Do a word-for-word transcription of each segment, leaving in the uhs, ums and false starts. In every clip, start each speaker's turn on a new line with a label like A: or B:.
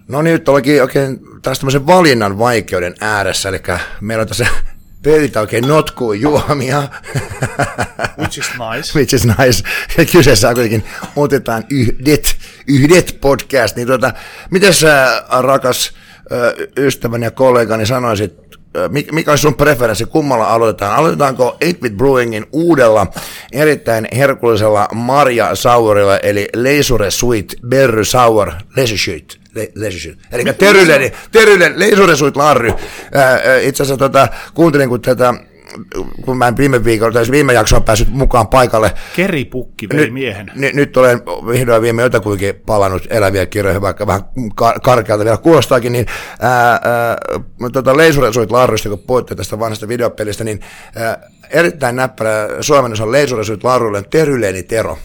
A: No niin, nyt ollakin oikein taas tämmöisen valinnan vaikeuden ääressä, eli meillä on tässä pöytä oikein notkuu juomia.
B: Which is nice.
A: Which is nice. Ja kyseessä on kuitenkin otetaan yhdet, yhdet podcast. Niin tuota, miten sä, rakas ystäväni ja kollegani, sanoisit, mikä olisi sun preferenssi, kummalla aloitetaan? Aloitetaanko eight bit Brewingin uudella erittäin herkullisella Marja Sourilla, eli Leisure Sweet Berry Sour Leisure Sweet. Le- eli Terylen, Terylen Leisure Sweet Larry. Itse asiassa tota, kuuntelin, kun tätä, kun mä en viime viikolla, tai viime jaksoa päässyt mukaan paikalle.
B: Keripukki vei miehen.
A: Nyt, nyt olen vihdoin viime jotakuinkin palannut eläviä kirjoja, vaikka vähän karkealta vielä kuulostaakin, niin ää, ää, tota Leisure Sweet Larrysta, kun puhutte tästä vanhasta videopelistä, niin ää, erittäin näppärä suomennus on Leisure Sweet Larrylle Teryleeni Tero.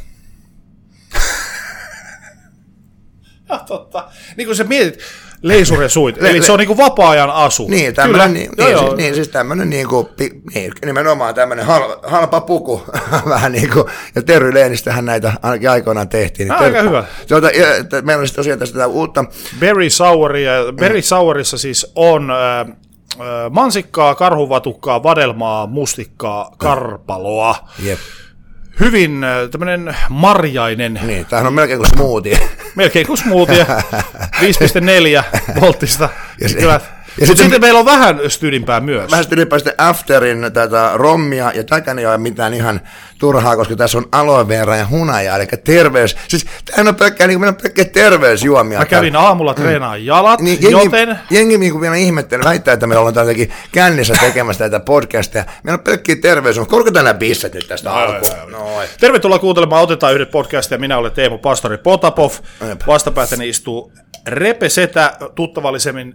B: Ja totta. Niin kuin sä mietit, Leisure Sweet, le- eli le- se on niin kuin vapaa-ajan asu.
A: Niin, tämmöinen, niin, niin, siis, niin, siis tämmöinen niin kuin, niin, nimenomaan tämmöinen halpa, halpa puku, vähän niin kuin, ja Teryleenistähän näitä ainakin aikoinaan tehtiin. Niin
B: Aika ter- hyvä.
A: Tuota, meillä on sitten tosiaan tästä uutta.
B: Berry Souria, Berry Sourissa siis on äh, äh, mansikkaa, karhuvatukkaa, vadelmaa, mustikkaa, karpaloa.
A: Jep.
B: Hyvin tämmöinen marjainen.
A: Niin, tämähän on melkein kuin smoothie.
B: Melkein kuin smoothie. viisi pilkku neljä volttista.
A: Ja, se,
B: ja sitten, sitten meillä on vähän stydimpää myös.
A: Vähän stydimpää sitten Afterin tätä rommia, ja tämäkään ei ole mitään ihan turhaa, koska tässä on aloe vera ja hunaja, eli terveys. Siis tämähän on pelkkää, niin kuin meillä on pelkkää terveysjuomia.
B: Mä kävin aamulla treenaan jalat,
A: niin, jengi,
B: joten...
A: Jengi niin kuin vielä ihmettelee, väittää, että meillä ollaan täälläkin kännissä tekemässä tätä podcastia. Meillä on pelkkiä terveysjuomia. Korketaan nämä bisset nyt tästä alkuun. No,
B: tervetuloa kuuntelemaan Otetaan yhdet podcastia. Minä olen Teemu Pastori Potapov. Vastapäätäni istuu Repe Setä, tuttavallisemmin...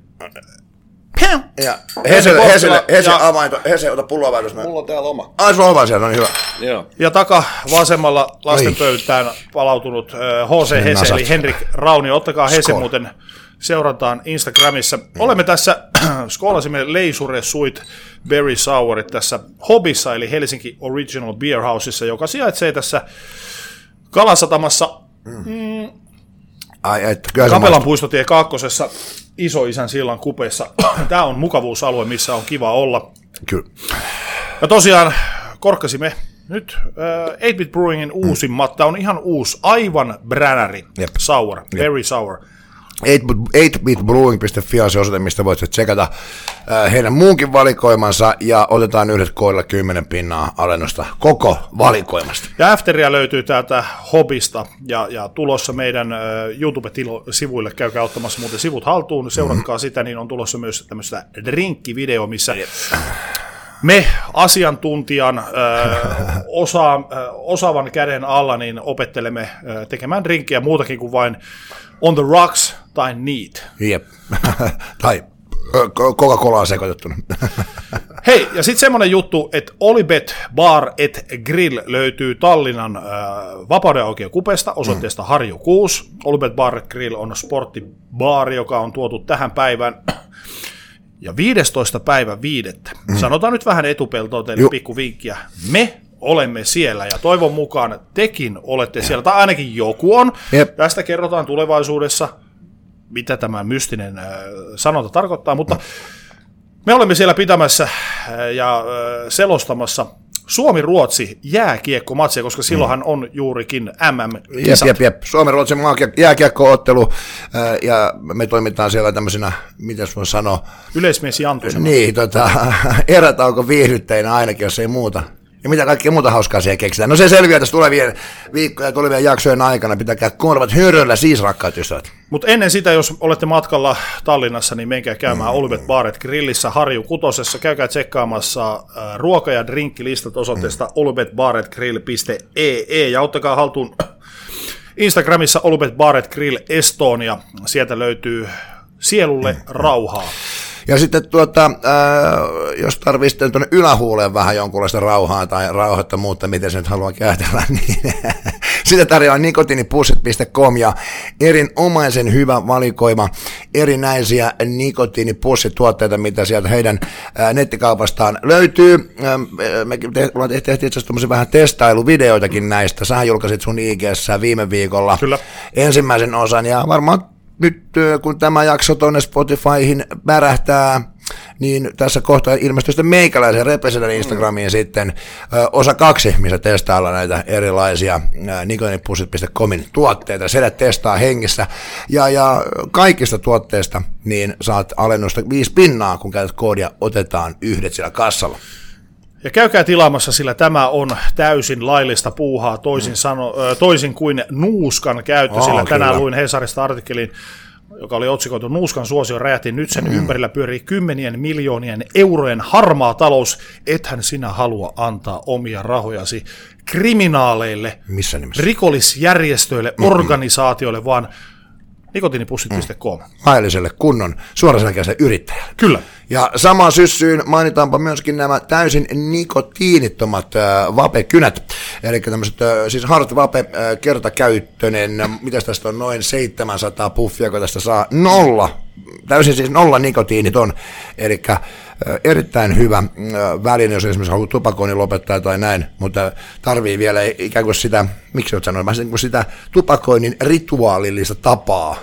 A: Ja Heselle, Heselle, Heselle avainto, Heselle, ota pulloa väydys.
C: Mulla on täällä oma.
A: Ai, sulla on oma siellä, no niin hyvä.
C: Joo.
B: Ja taka vasemmalla lastenpöytään palautunut uh, H C Hese, eli Henrik Raunio. Ottakaa Hese Skol. Muuten seurantaan Instagramissa. Mm. Olemme tässä, skoolasimme Leisure Sweet Berry Sourit tässä Hobissa, eli Helsinki Original Beer Houseissa, joka sijaitsee tässä Kalasatamassa. Mm. Mm,
A: Ai, et,
B: Kapelan puistotie kakkosessa, Isoisän sillan kupeessa. Tämä on mukavuusalue, missä on kiva olla.
A: Kyllä.
B: Ja tosiaan korkkasimme nyt äh, eight bit Brewingin uusimmat. Tämä on ihan uusi, aivan bränäri,
A: Jep.
B: sour,
A: Jep.
B: very sour.
A: eight bit brewing piste fi on se osoite, mistä voitte tsekata äh, heidän muunkin valikoimansa, ja otetaan yhdet koilla kymmenen pinnaa alennusta koko valikoimasta.
B: Ja Afteria löytyy täältä Hobista, ja, ja tulossa meidän äh, YouTube-sivuille, käykää ottamassa muuten sivut haltuun, seuratkaa mm-hmm. sitä, niin on tulossa myös tämmöistä drinkkivideo, missä yep. me asiantuntijan äh, osa, äh, osaavan käden alla niin opettelemme äh, tekemään drinkkiä muutakin kuin vain on the rocks tai neat.
A: Jep. Tai Coca-Colaa sekoitettuna.
B: Hei, ja sitten semmoinen juttu, että Olibet Bar et Grill löytyy Tallinnan äh, Vapauden aukio kupesta osoitteesta mm. Harju kuusi. Olibet Bar et Grill on sporttibaari, joka on tuotu tähän päivään. Ja viidestoista päivä viidettä. Mm. Sanotaan nyt vähän etupeltoon teille pikku vinkkiä. Me olemme siellä, ja toivon mukaan tekin olette siellä, tai ainakin joku on. Jep. Tästä kerrotaan tulevaisuudessa, mitä tämä mystinen äh, sanonta tarkoittaa, mutta me olemme siellä pitämässä äh, ja äh, selostamassa Suomi-Ruotsi jääkiekkomatsia, koska silloinhan mm. on juurikin M M-kisat.
A: Jep, jep, jep. Suomi-Ruotsin jääkiekkoottelu, äh, ja me toimitaan siellä tämmöisenä, mitä voi sanoa?
B: Yleismies Jantusena.
A: Niin, tota, erätauko viihdyttäjinä ainakin, jos ei muuta. Ja mitä kaikkea muuta hauskaa siellä keksitään. No se selviää tässä tulevien viikkojen ja tulevien jaksojen aikana. Pitäkää korvat höröllä siis, rakkaat ystävät.
B: Mutta ennen sitä, jos olette matkalla Tallinnassa, niin menkää käymään mm. Olibet Bar et Grillissä Harju kutosessa. Käykää tsekkaamassa äh, ruoka- ja drinkkilistat osoitteesta mm. olibet bar et grill piste e e. Ja ottakaa haltuun Instagramissa Olibet Bar et Grill Estonia. Sieltä löytyy sielulle mm. rauhaa.
A: Ja sitten tuota, ää, jos tarvitsee sitten tuonne ylähuuleen vähän jonkunlaista rauhaa tai rauhoitta muuta, miten se nyt haluaa käytellä, niin sitä tarjoaa nikotiinipussit piste com ja erinomaisen hyvä valikoima erinäisiä nikotiinipussituotteita, mitä sieltä heidän ää, nettikaupastaan löytyy. Ää, me ollaan tehty itse asiassa vähän testailuvideoitakin näistä. Sähän julkaisit sun I G:ssä viime viikolla Kyllä. ensimmäisen osan, ja varmaan nyt kun tämä jakso tuonne Spotifyhin märähtää, niin tässä kohtaa ilmestyy sitten meikäläisen Repeselän Instagramiin mm. sitten ö, osa kaksi, missä testaillaan näitä erilaisia nikotiinipussit piste comin tuotteita. Siellä testaa hengissä ja, ja kaikista tuotteista niin saat alennusta viisi pinnaa, kun käytät koodia otetaan yhdet siellä kassalla.
B: Ja käykää tilaamassa, sillä tämä on täysin laillista puuhaa, toisin, mm. sano, toisin kuin nuuskan käyttö, oh, sillä kyllä. Tänään luin Hesarista artikkelin, joka oli otsikoitu Nuuskan suosio räjähti, nyt sen mm. ympärillä pyörii kymmenien miljoonien eurojen harmaa talous, ethän sinä halua antaa omia rahojasi kriminaaleille,
A: missä nimessä?
B: Rikollisjärjestöille, mm-hmm. organisaatioille, vaan nikotiinipussit piste com. Mm.
A: Lailliselle kunnon suoraselkäiselle yrittäjälle.
B: Kyllä.
A: Ja samaan syssyyn mainitaanpa myöskin nämä täysin nikotiinittomat äh, vapekynät, eli tämmöiset äh, siis hard vape äh, kertakäyttöinen, mitäs tästä on noin seitsemänsataa puffia, kun tästä saa nolla, täysin siis nolla nikotiiniton, eli äh, erittäin hyvä äh, väline, jos esimerkiksi haluaa tupakoinnin lopettaa tai näin, mutta tarvii vielä ikään kuin sitä, miksi olet sanonut, niin kuin sitä tupakoinnin rituaalillista tapaa.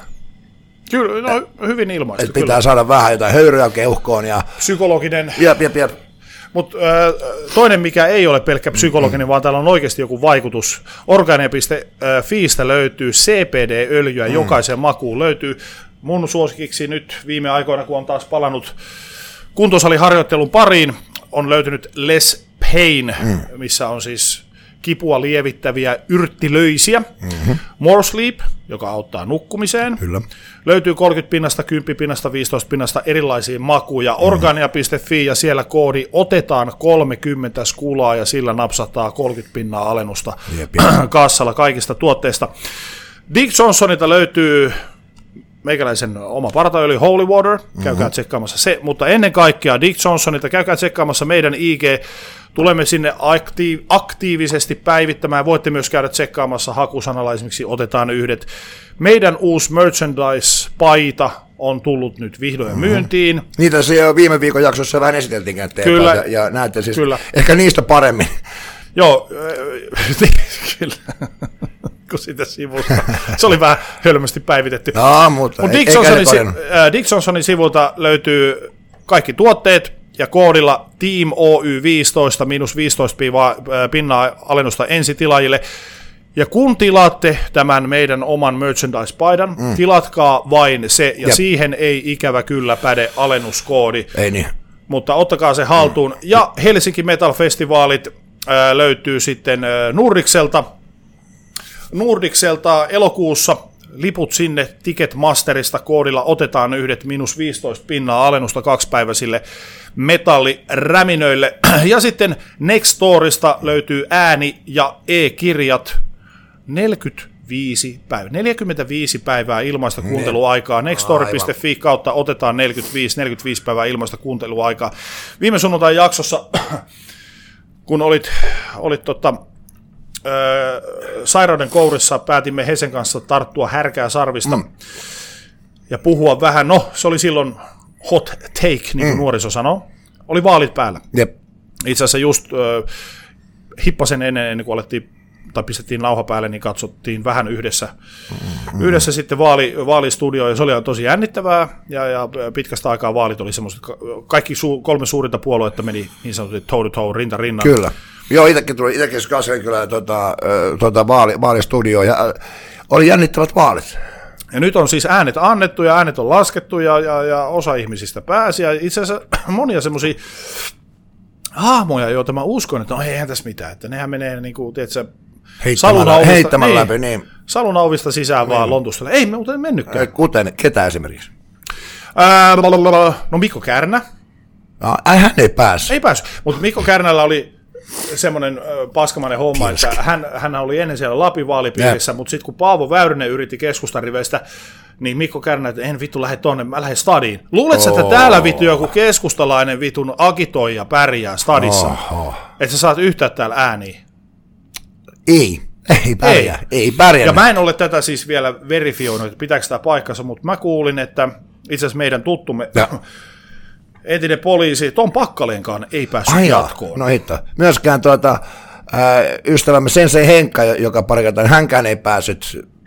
B: Kyllä, no, hyvin ilmaistu.
A: Että pitää kyllä saada vähän jotain höyryä keuhkoon. Ja
B: psykologinen.
A: Jep, jep, jep.
B: Mutta toinen, mikä ei ole pelkkä psykologinen, mm-hmm. vaan täällä on oikeasti joku vaikutus. Organia piste fiistä löytyy C B D-öljyä, mm. jokaisen makuun löytyy. Mun suosikiksi nyt viime aikoina, kun on taas palannut kuntosaliharjoittelun pariin, on löytynyt Less Pain, mm. missä on siis kipua lievittäviä yrttilöisiä. Mm-hmm. More Sleep, joka auttaa nukkumiseen.
A: Kyllä.
B: Löytyy kolmekymmentä pinnasta, kymmenen pinnasta, viisitoista pinnasta erilaisia makuja. Mm-hmm. Organia piste fi ja siellä koodi otetaan kolmekymmentä skulaa ja sillä napsataan kolmekymmentä pinnaa alennusta jep, jep. kassalla kaikista tuotteista. Dick Johnsonilta löytyy meikäläisen oma partaöljy Holy Water, käykää mm-hmm. tsekkaamassa se, mutta ennen kaikkea Dick Johnsonilta käykää tsekkaamassa meidän I G. Tulemme sinne aktiiv- aktiivisesti päivittämään. Voitte myös käydä tsekkaamassa hakusanalla, esimerkiksi otetaan yhdet. Meidän uusi merchandise-paita on tullut nyt vihdoin mm-hmm. myyntiin.
A: Niitä se jo viime viikon jaksossa vähän esiteltiinkään
B: kyllä,
A: ja, ja näette siis
B: kyllä.
A: ehkä niistä paremmin.
B: Joo, kyllä. Kun sitä sivusta. Se oli vähän hölmösti päivitetty.
A: No, mutta
B: Mut Dick, Johnsonin, äh, Dick Johnsonin sivulta löytyy kaikki tuotteet, ja koodilla Team O Y viisitoista, miinus viisitoista pinnaa alennusta ensitilaajille. Ja kun tilaatte tämän meidän oman merchandise-paidan, mm. tilatkaa vain se, ja Jep. siihen ei ikävä kyllä päde alennuskoodi.
A: Ei niin.
B: Mutta ottakaa se haltuun. Mm. Ja Helsinki Metal-festivaalit äh, löytyy sitten äh, Nurdikselta. Nurdikselta elokuussa. Liput sinne Ticketmasterista koodilla otetaan yhdet miinus viisitoista pinnaa alennusta kaksipäiväisille metalliräminöille. Ja sitten Nextorista löytyy ääni- ja e-kirjat neljäkymmentäviisi päivää. neljäkymmentäviisi päivää ilmaista kuunteluaikaa. Nextor piste fi kautta otetaan neljäkymmentäviisi, neljäkymmentäviisi päivää ilmaista kuunteluaikaa. Viime sunnuntain jaksossa, kun olit, olit totta, Öö, sairauden kourissa päätimme Hesen kanssa tarttua härkää sarvista mm. ja puhua vähän, no se oli silloin hot take, niin kuin mm. nuoriso sanoo, oli vaalit päällä.
A: Jep.
B: Itse asiassa just öö, hippasen ennen, ennen kuin alettiin, tai pistettiin nauha päälle, niin katsottiin vähän yhdessä, mm. yhdessä sitten vaali, vaalistudioon, ja se oli tosi jännittävää, ja, ja pitkästä aikaa vaalit oli semmoiset, kaikki su, kolme suurinta puoluetta meni niin sanotusti toe to toe, rinta rinnan.
A: Kyllä. Joo, itsekin tuli, itsekin kasvoin kyllä tuota, tuota vaali, vaalistudioon, ja äh, oli jännittävät vaalit.
B: Ja nyt on siis äänet annettu, ja äänet on laskettu, ja, ja, ja osa ihmisistä pääsi, ja itse asiassa monia semmoisia hahmoja, joita mä uskon, että no eihän tässä mitään, että nehän menee niin kuin, tiedätkö,
A: heittämällä, heittämällä läpi, niin.
B: Salunauvista sisään niin. Vaan Lontusta. Ei me muuten mennytkään.
A: Kuten, ketä esimerkiksi?
B: Ää, no Mikko Kärnä.
A: No, hän ei päässyt.
B: Ei päässyt, mutta Mikko Kärnällä oli semmoinen paskamainen homma, Pilska. Että hän, hän oli ennen siellä Lapin vaalipiirissä, mutta sitten kun Paavo Väyrynen yritti keskustariveistä, niin Mikko Kärnä, että en vittu lähde tonne, mä lähden stadiin. Luuletko, oh. että täällä vittu joku keskustalainen vitun agitoija pärjää stadissa? Oh, oh. Että sä saat yhtään täällä ääniä?
A: Ei, ei pärjää, ei, ei pärjää.
B: Ja mä en ole tätä siis vielä verifioinut, että pitääkö tämä paikkansa, mutta mä kuulin, että itse asiassa meidän tuttumme, entinen poliisi, Tom Pakkalenkaan ei päässyt Ai jatkoon.
A: No hitto. Myöskään tuota, äh, ystävämme Sensei Henkka, joka pari kertaa, hänkään ei päässyt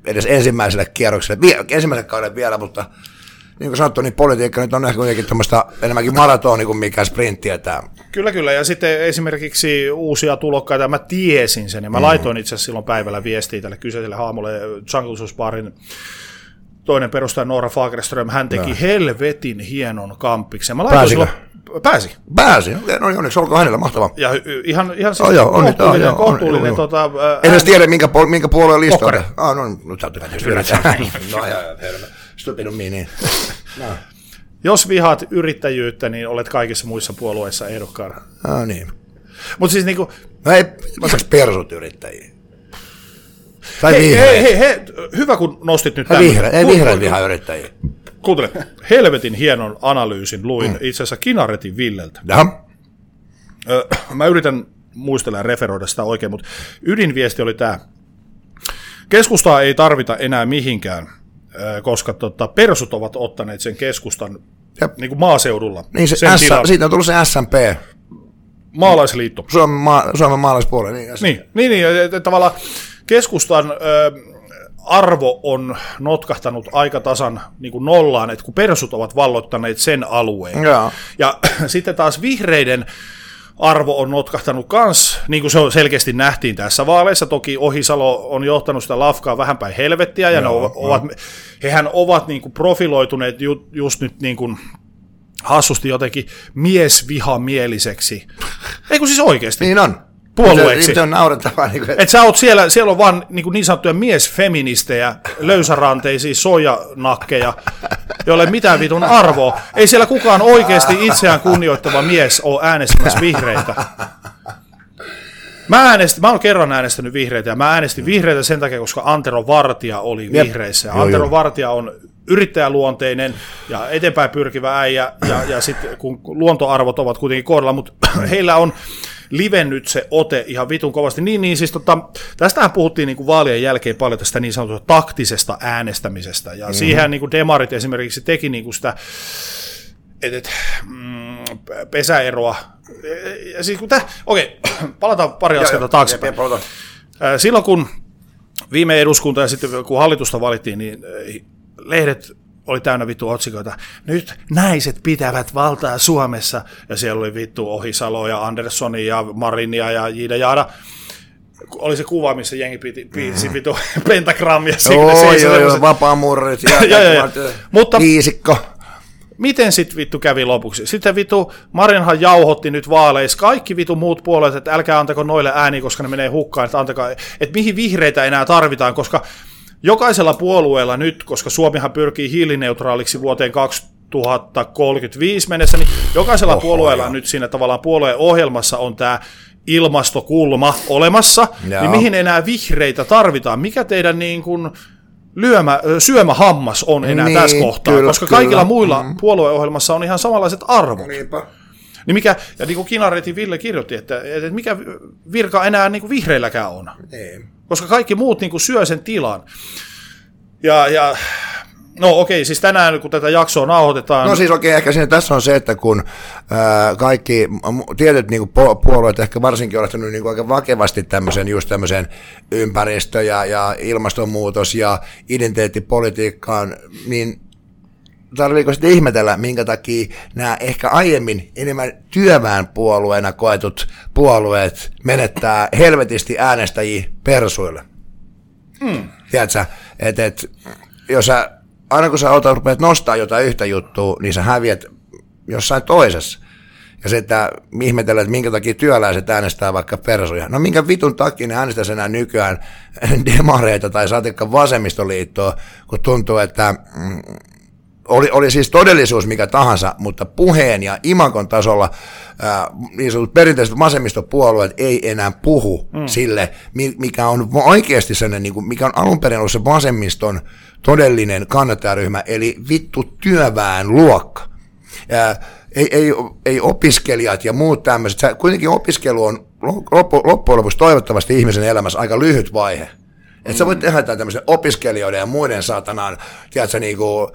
A: edes ensimmäiselle kierrokselle, ensimmäiselle kauden vielä, mutta niin kuin sanottu, niin politiikka nyt on ehkä kuitenkin tuommoista enemmänkin maratoni kuin mikään sprinttiä tämä.
B: Kyllä, kyllä. Ja sitten esimerkiksi uusia tulokkaita, mä tiesin sen, ja mä mm. laitoin itse asiassa silloin päivällä viestiä tälle kyseiselle haamulle Jungle Juice Barin toinen perustaja Noora Fagerström, hän teki no. helvetin hienon kamppiksen.
A: Pääsikö? Silloin,
B: pääsi.
A: Pääsi, no niin, onneksi olkoon hänellä, mahtavaa.
B: Ja ihan, ihan siis
A: oh, joo,
B: kohtuullinen,
A: on,
B: kohtuullinen
A: on,
B: tota,
A: en edes tiedä, minkä, puol- minkä puolueen lista on. Ah, no, no täytyy tietysti yrittää. No, ja, Stupidummi, niin. No.
B: Jos vihaat yrittäjyyttä, niin olet kaikissa muissa puolueissa ehdokkaana.
A: Ah, niin.
B: Mutta siis niinku...
A: No ei, vastaaks persut yrittäjiä? Tai
B: hei,
A: vihreät.
B: Hei, hei, hei, hyvä kun nostit nyt tämän.
A: Vihreät, ei vihreät vihaa yrittäjiä.
B: Kuuntele, helvetin hienon analyysin luin mm. itse asiassa Kinaretin Villeltä.
A: Jaha.
B: Ö, mä yritän muistella ja referoida sitä oikein, mutta ydinviesti oli tämä. Keskustaa ei tarvita enää mihinkään, koska tota, persut ovat ottaneet sen keskustan niin kuin maaseudulla.
A: Niin se
B: sen
A: S, siitä on tullut se S M P.
B: Maalaisliitto.
A: Suomen, maa, Suomen maalaispuolue. Niin,
B: niin, niin, niin että tavallaan keskustan ö, arvo on notkahtanut aika tasan niin kuin nollaan, että kun persut ovat valloittaneet sen alueen.
A: Ja,
B: ja sitten taas vihreiden arvo on notkahtanut kans, niin kuin se selkeästi nähtiin tässä vaaleissa. Toki Ohisalo on johtanut sitä lafkaa vähän päin helvettiä, ja no, ne ovat, no. hehän ovat niin kuin profiloituneet ju, just nyt niin kuin hassusti jotenkin miesvihamieliseksi. Ei kun siis oikeasti.
A: Niin on.
B: Puolueeksi.
A: Se on naurettavaa. Niin kuin...
B: Että sä oot siellä, siellä on vaan niin, niin sanottuja miesfeministejä, löysäranteisia soijanakkeja, joille ei mitään vitun arvoa. Ei siellä kukaan oikeasti itseään kunnioittava mies ole äänestämässä vihreitä. Mä, äänestin, mä oon kerran äänestänyt vihreitä, ja mä äänestin vihreitä sen takia, koska Antero Vartija oli vihreissä. Joo, Antero joo. Vartija on yrittäjäluonteinen ja eteenpäin pyrkivä äijä, ja, ja sitten kun luontoarvot ovat kuitenkin kohdalla, mutta heillä on livennyt se ote ihan vitun kovasti. Niin, niin siis tota, tästähän puhuttiin niin kuin vaalien jälkeen paljon tästä niin sanotusta taktisesta äänestämisestä, ja mm-hmm. siihen niin kuin demarit esimerkiksi teki niin kuin sitä et, et, mm, pesäeroa. Ja siis kun täh, okei, palataan pari askelta taaksepäin. Silloin kun viime eduskunta ja sitten kun hallitusta valittiin, niin lehdet oli täynnä vittu otsikoita. Nyt naiset pitävät valtaa Suomessa. Ja siellä oli vittu Ohisalo ja Anderssoni ja Marinia ja Jiida Jaada. Oli se kuva, missä jengi piti, piti vittu pentagrammia.
A: Joo, joo, joo, vapaamuurit ja viisikko.
B: Miten sitten vittu kävi lopuksi? Sitten vittu Marinhan jauhotti nyt vaaleissa kaikki vittu muut puolet, että älkää antako noille ääniä, koska ne menee hukkaan, että antakaa, että mihin vihreitä enää tarvitaan, koska jokaisella puolueella nyt, koska Suomihan pyrkii hiilineutraaliksi vuoteen kaksituhattakolmekymmentäviisi mennessä, niin jokaisella Oho, puolueella joo. nyt siinä tavallaan puolueen ohjelmassa on tämä ilmastokulma olemassa, joo. niin mihin enää vihreitä tarvitaan? Mikä teidän niin kuin lyömä, syömähammas on enää niin, tässä kohtaa, kyllä, koska kyllä. kaikilla muilla mm. puolueohjelmassa on ihan samanlaiset arvot.
A: Niinpä.
B: Niin mikä, ja niin kuin Kinaretin Ville kirjoitti, että, että mikä virka enää niin kuin vihreilläkään on. Ei. Koska kaikki muut niin kuin syö sen tilan. Ja, ja no okei, siis tänään kun tätä jaksoa nauhoitetaan.
A: No siis okei, ehkä siinä tässä on se, että kun ää, kaikki tietyt niin kuin puolueet ehkä varsinkin on lähtenyt niin kuin aika vakevasti tämmöisen, just tämmöisen ympäristö- ja, ja ilmastonmuutos- ja identiteettipolitiikkaan, niin tarviiko sitten ihmetellä, minkä takia nämä ehkä aiemmin enemmän työväenpuolueena koetut puolueet menettää helvetisti äänestäjiä persuille. Hmm. Tiedätkö, että et, jos sä, aina kun sä otat, rupeat nostaa jotain yhtä juttua, niin sä häviät jossain toisessa. Ja se, että ihmetellä, että minkä takia työläiset äänestää vaikka persuja. No minkä vitun takia ne äänestäisi enää nykyään demareita tai saatikka vasemmistoliittoa, kun tuntuu, että mm, Oli, oli siis todellisuus mikä tahansa, mutta puheen ja imakon tasolla ää, niin sanotut perinteiset vasemmistopuolueet ei enää puhu mm. sille, mikä on oikeasti sellainen, niin kuin, mikä on alun perin ollut se vasemmiston todellinen kannattajaryhmä, eli vittu työväen luokka. Ää, ei, ei, ei opiskelijat ja muut tämmöiset, kuitenkin opiskelu on loppu, loppujen lopuksi toivottavasti ihmisen elämässä aika lyhyt vaihe. Että sä voit tehdä tämmöisen opiskelijoiden ja muiden saatanaan, tiedätkö, niin kuin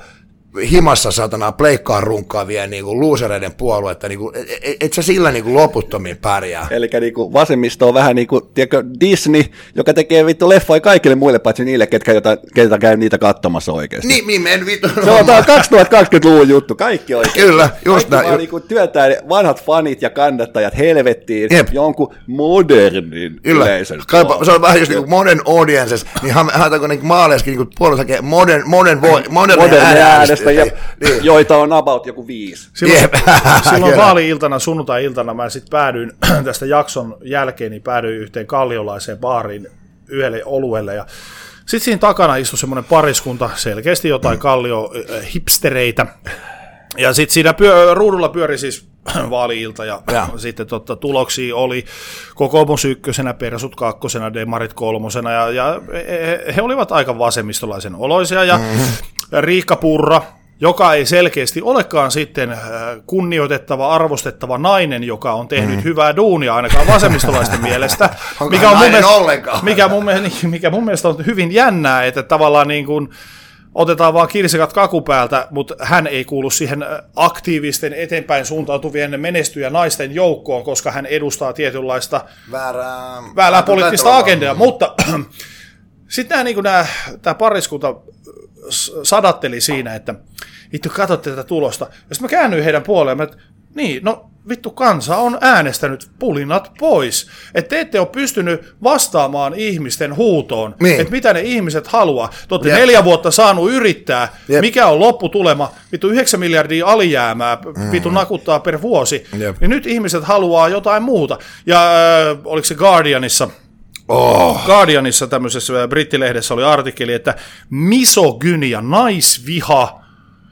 A: himassa satana pleikkaan runkaavia niinku luusereiden puoluetta, niinku, et, et sä sillä niinku loputtomiin pärjää.
C: Eli niinku vasemmisto on vähän niin kuin tiedätkö, Disney, joka tekee vittu leffoja kaikille muille, paitsi niille, ketkä, jota, ketkä käy niitä katsomassa oikeasti.
A: Niin, niin men vittu.
C: Se on tämä kaksituhattakaksikymmentäluvun juttu, kaikki oikeasti.
A: Kyllä, just
C: näin. Kaikki vaan niinku työtää vanhat fanit ja kannattajat helvettiin Jep. jonkun modernin
A: Kyllä.
C: yleisön.
A: Kaipa, se on vähän just niinku modern audiences, niin haetaanko niinku maaleiskin niinku puolella modern, modern, modern, modern äänestä. Ja,
C: niin. Joita on about joku viisi.
B: Silloin, silloin vaali-iltana, sunnuntai-iltana mä sitten päädyin tästä jakson jälkeen, niin päädyin yhteen kalliolaiseen baariin yhdelle oluelle. Ja sitten siinä takana istui semmoinen pariskunta, selkeästi jotain kallio-hipstereitä. Ja sitten siinä pyö, ruudulla pyöri siis vaali-ilta ja, ja. sitten totta, tuloksia oli kokoomus ykkösenä, persut kakkosena, demarit kolmosena ja, ja he, he olivat aika vasemmistolaisen oloisia ja mm-hmm. Riikka Purra, joka ei selkeästi olekaan sitten kunnioitettava, arvostettava nainen, joka on tehnyt mm. hyvää duunia ainakaan vasemmistolaisten mielestä, mikä, on mun mielestä, mikä, mun mielestä, mikä mun mielestä on hyvin jännää, että tavallaan niin kuin otetaan vaan kirsikat kakupäältä, mutta hän ei kuulu siihen aktiivisten eteenpäin suuntautuvien menestyjä naisten joukkoon, koska hän edustaa tietynlaista
A: väärää,
B: väärää poliittista agendaa, mutta sitten niin tämä pariskunta sadatteli siinä, että vittu katsotte tätä tulosta. Ja sitten mä käännyin heidän puoleen, että niin, no vittu kansa on äänestänyt pulinat pois. Että te ette ole pystynyt vastaamaan ihmisten huutoon, niin. Että mitä ne ihmiset haluaa. Te olette yep. neljä vuotta saanut yrittää, yep. mikä on lopputulema, vittu yhdeksän miljardia alijäämää, mm. vittu nakuttaa per vuosi. Yep. Niin nyt ihmiset haluaa jotain muuta. Ja äh, oliko se Guardianissa? Oh. Guardianissa tämmöisessä brittilehdessä oli artikkeli, että misogynia, naisviha,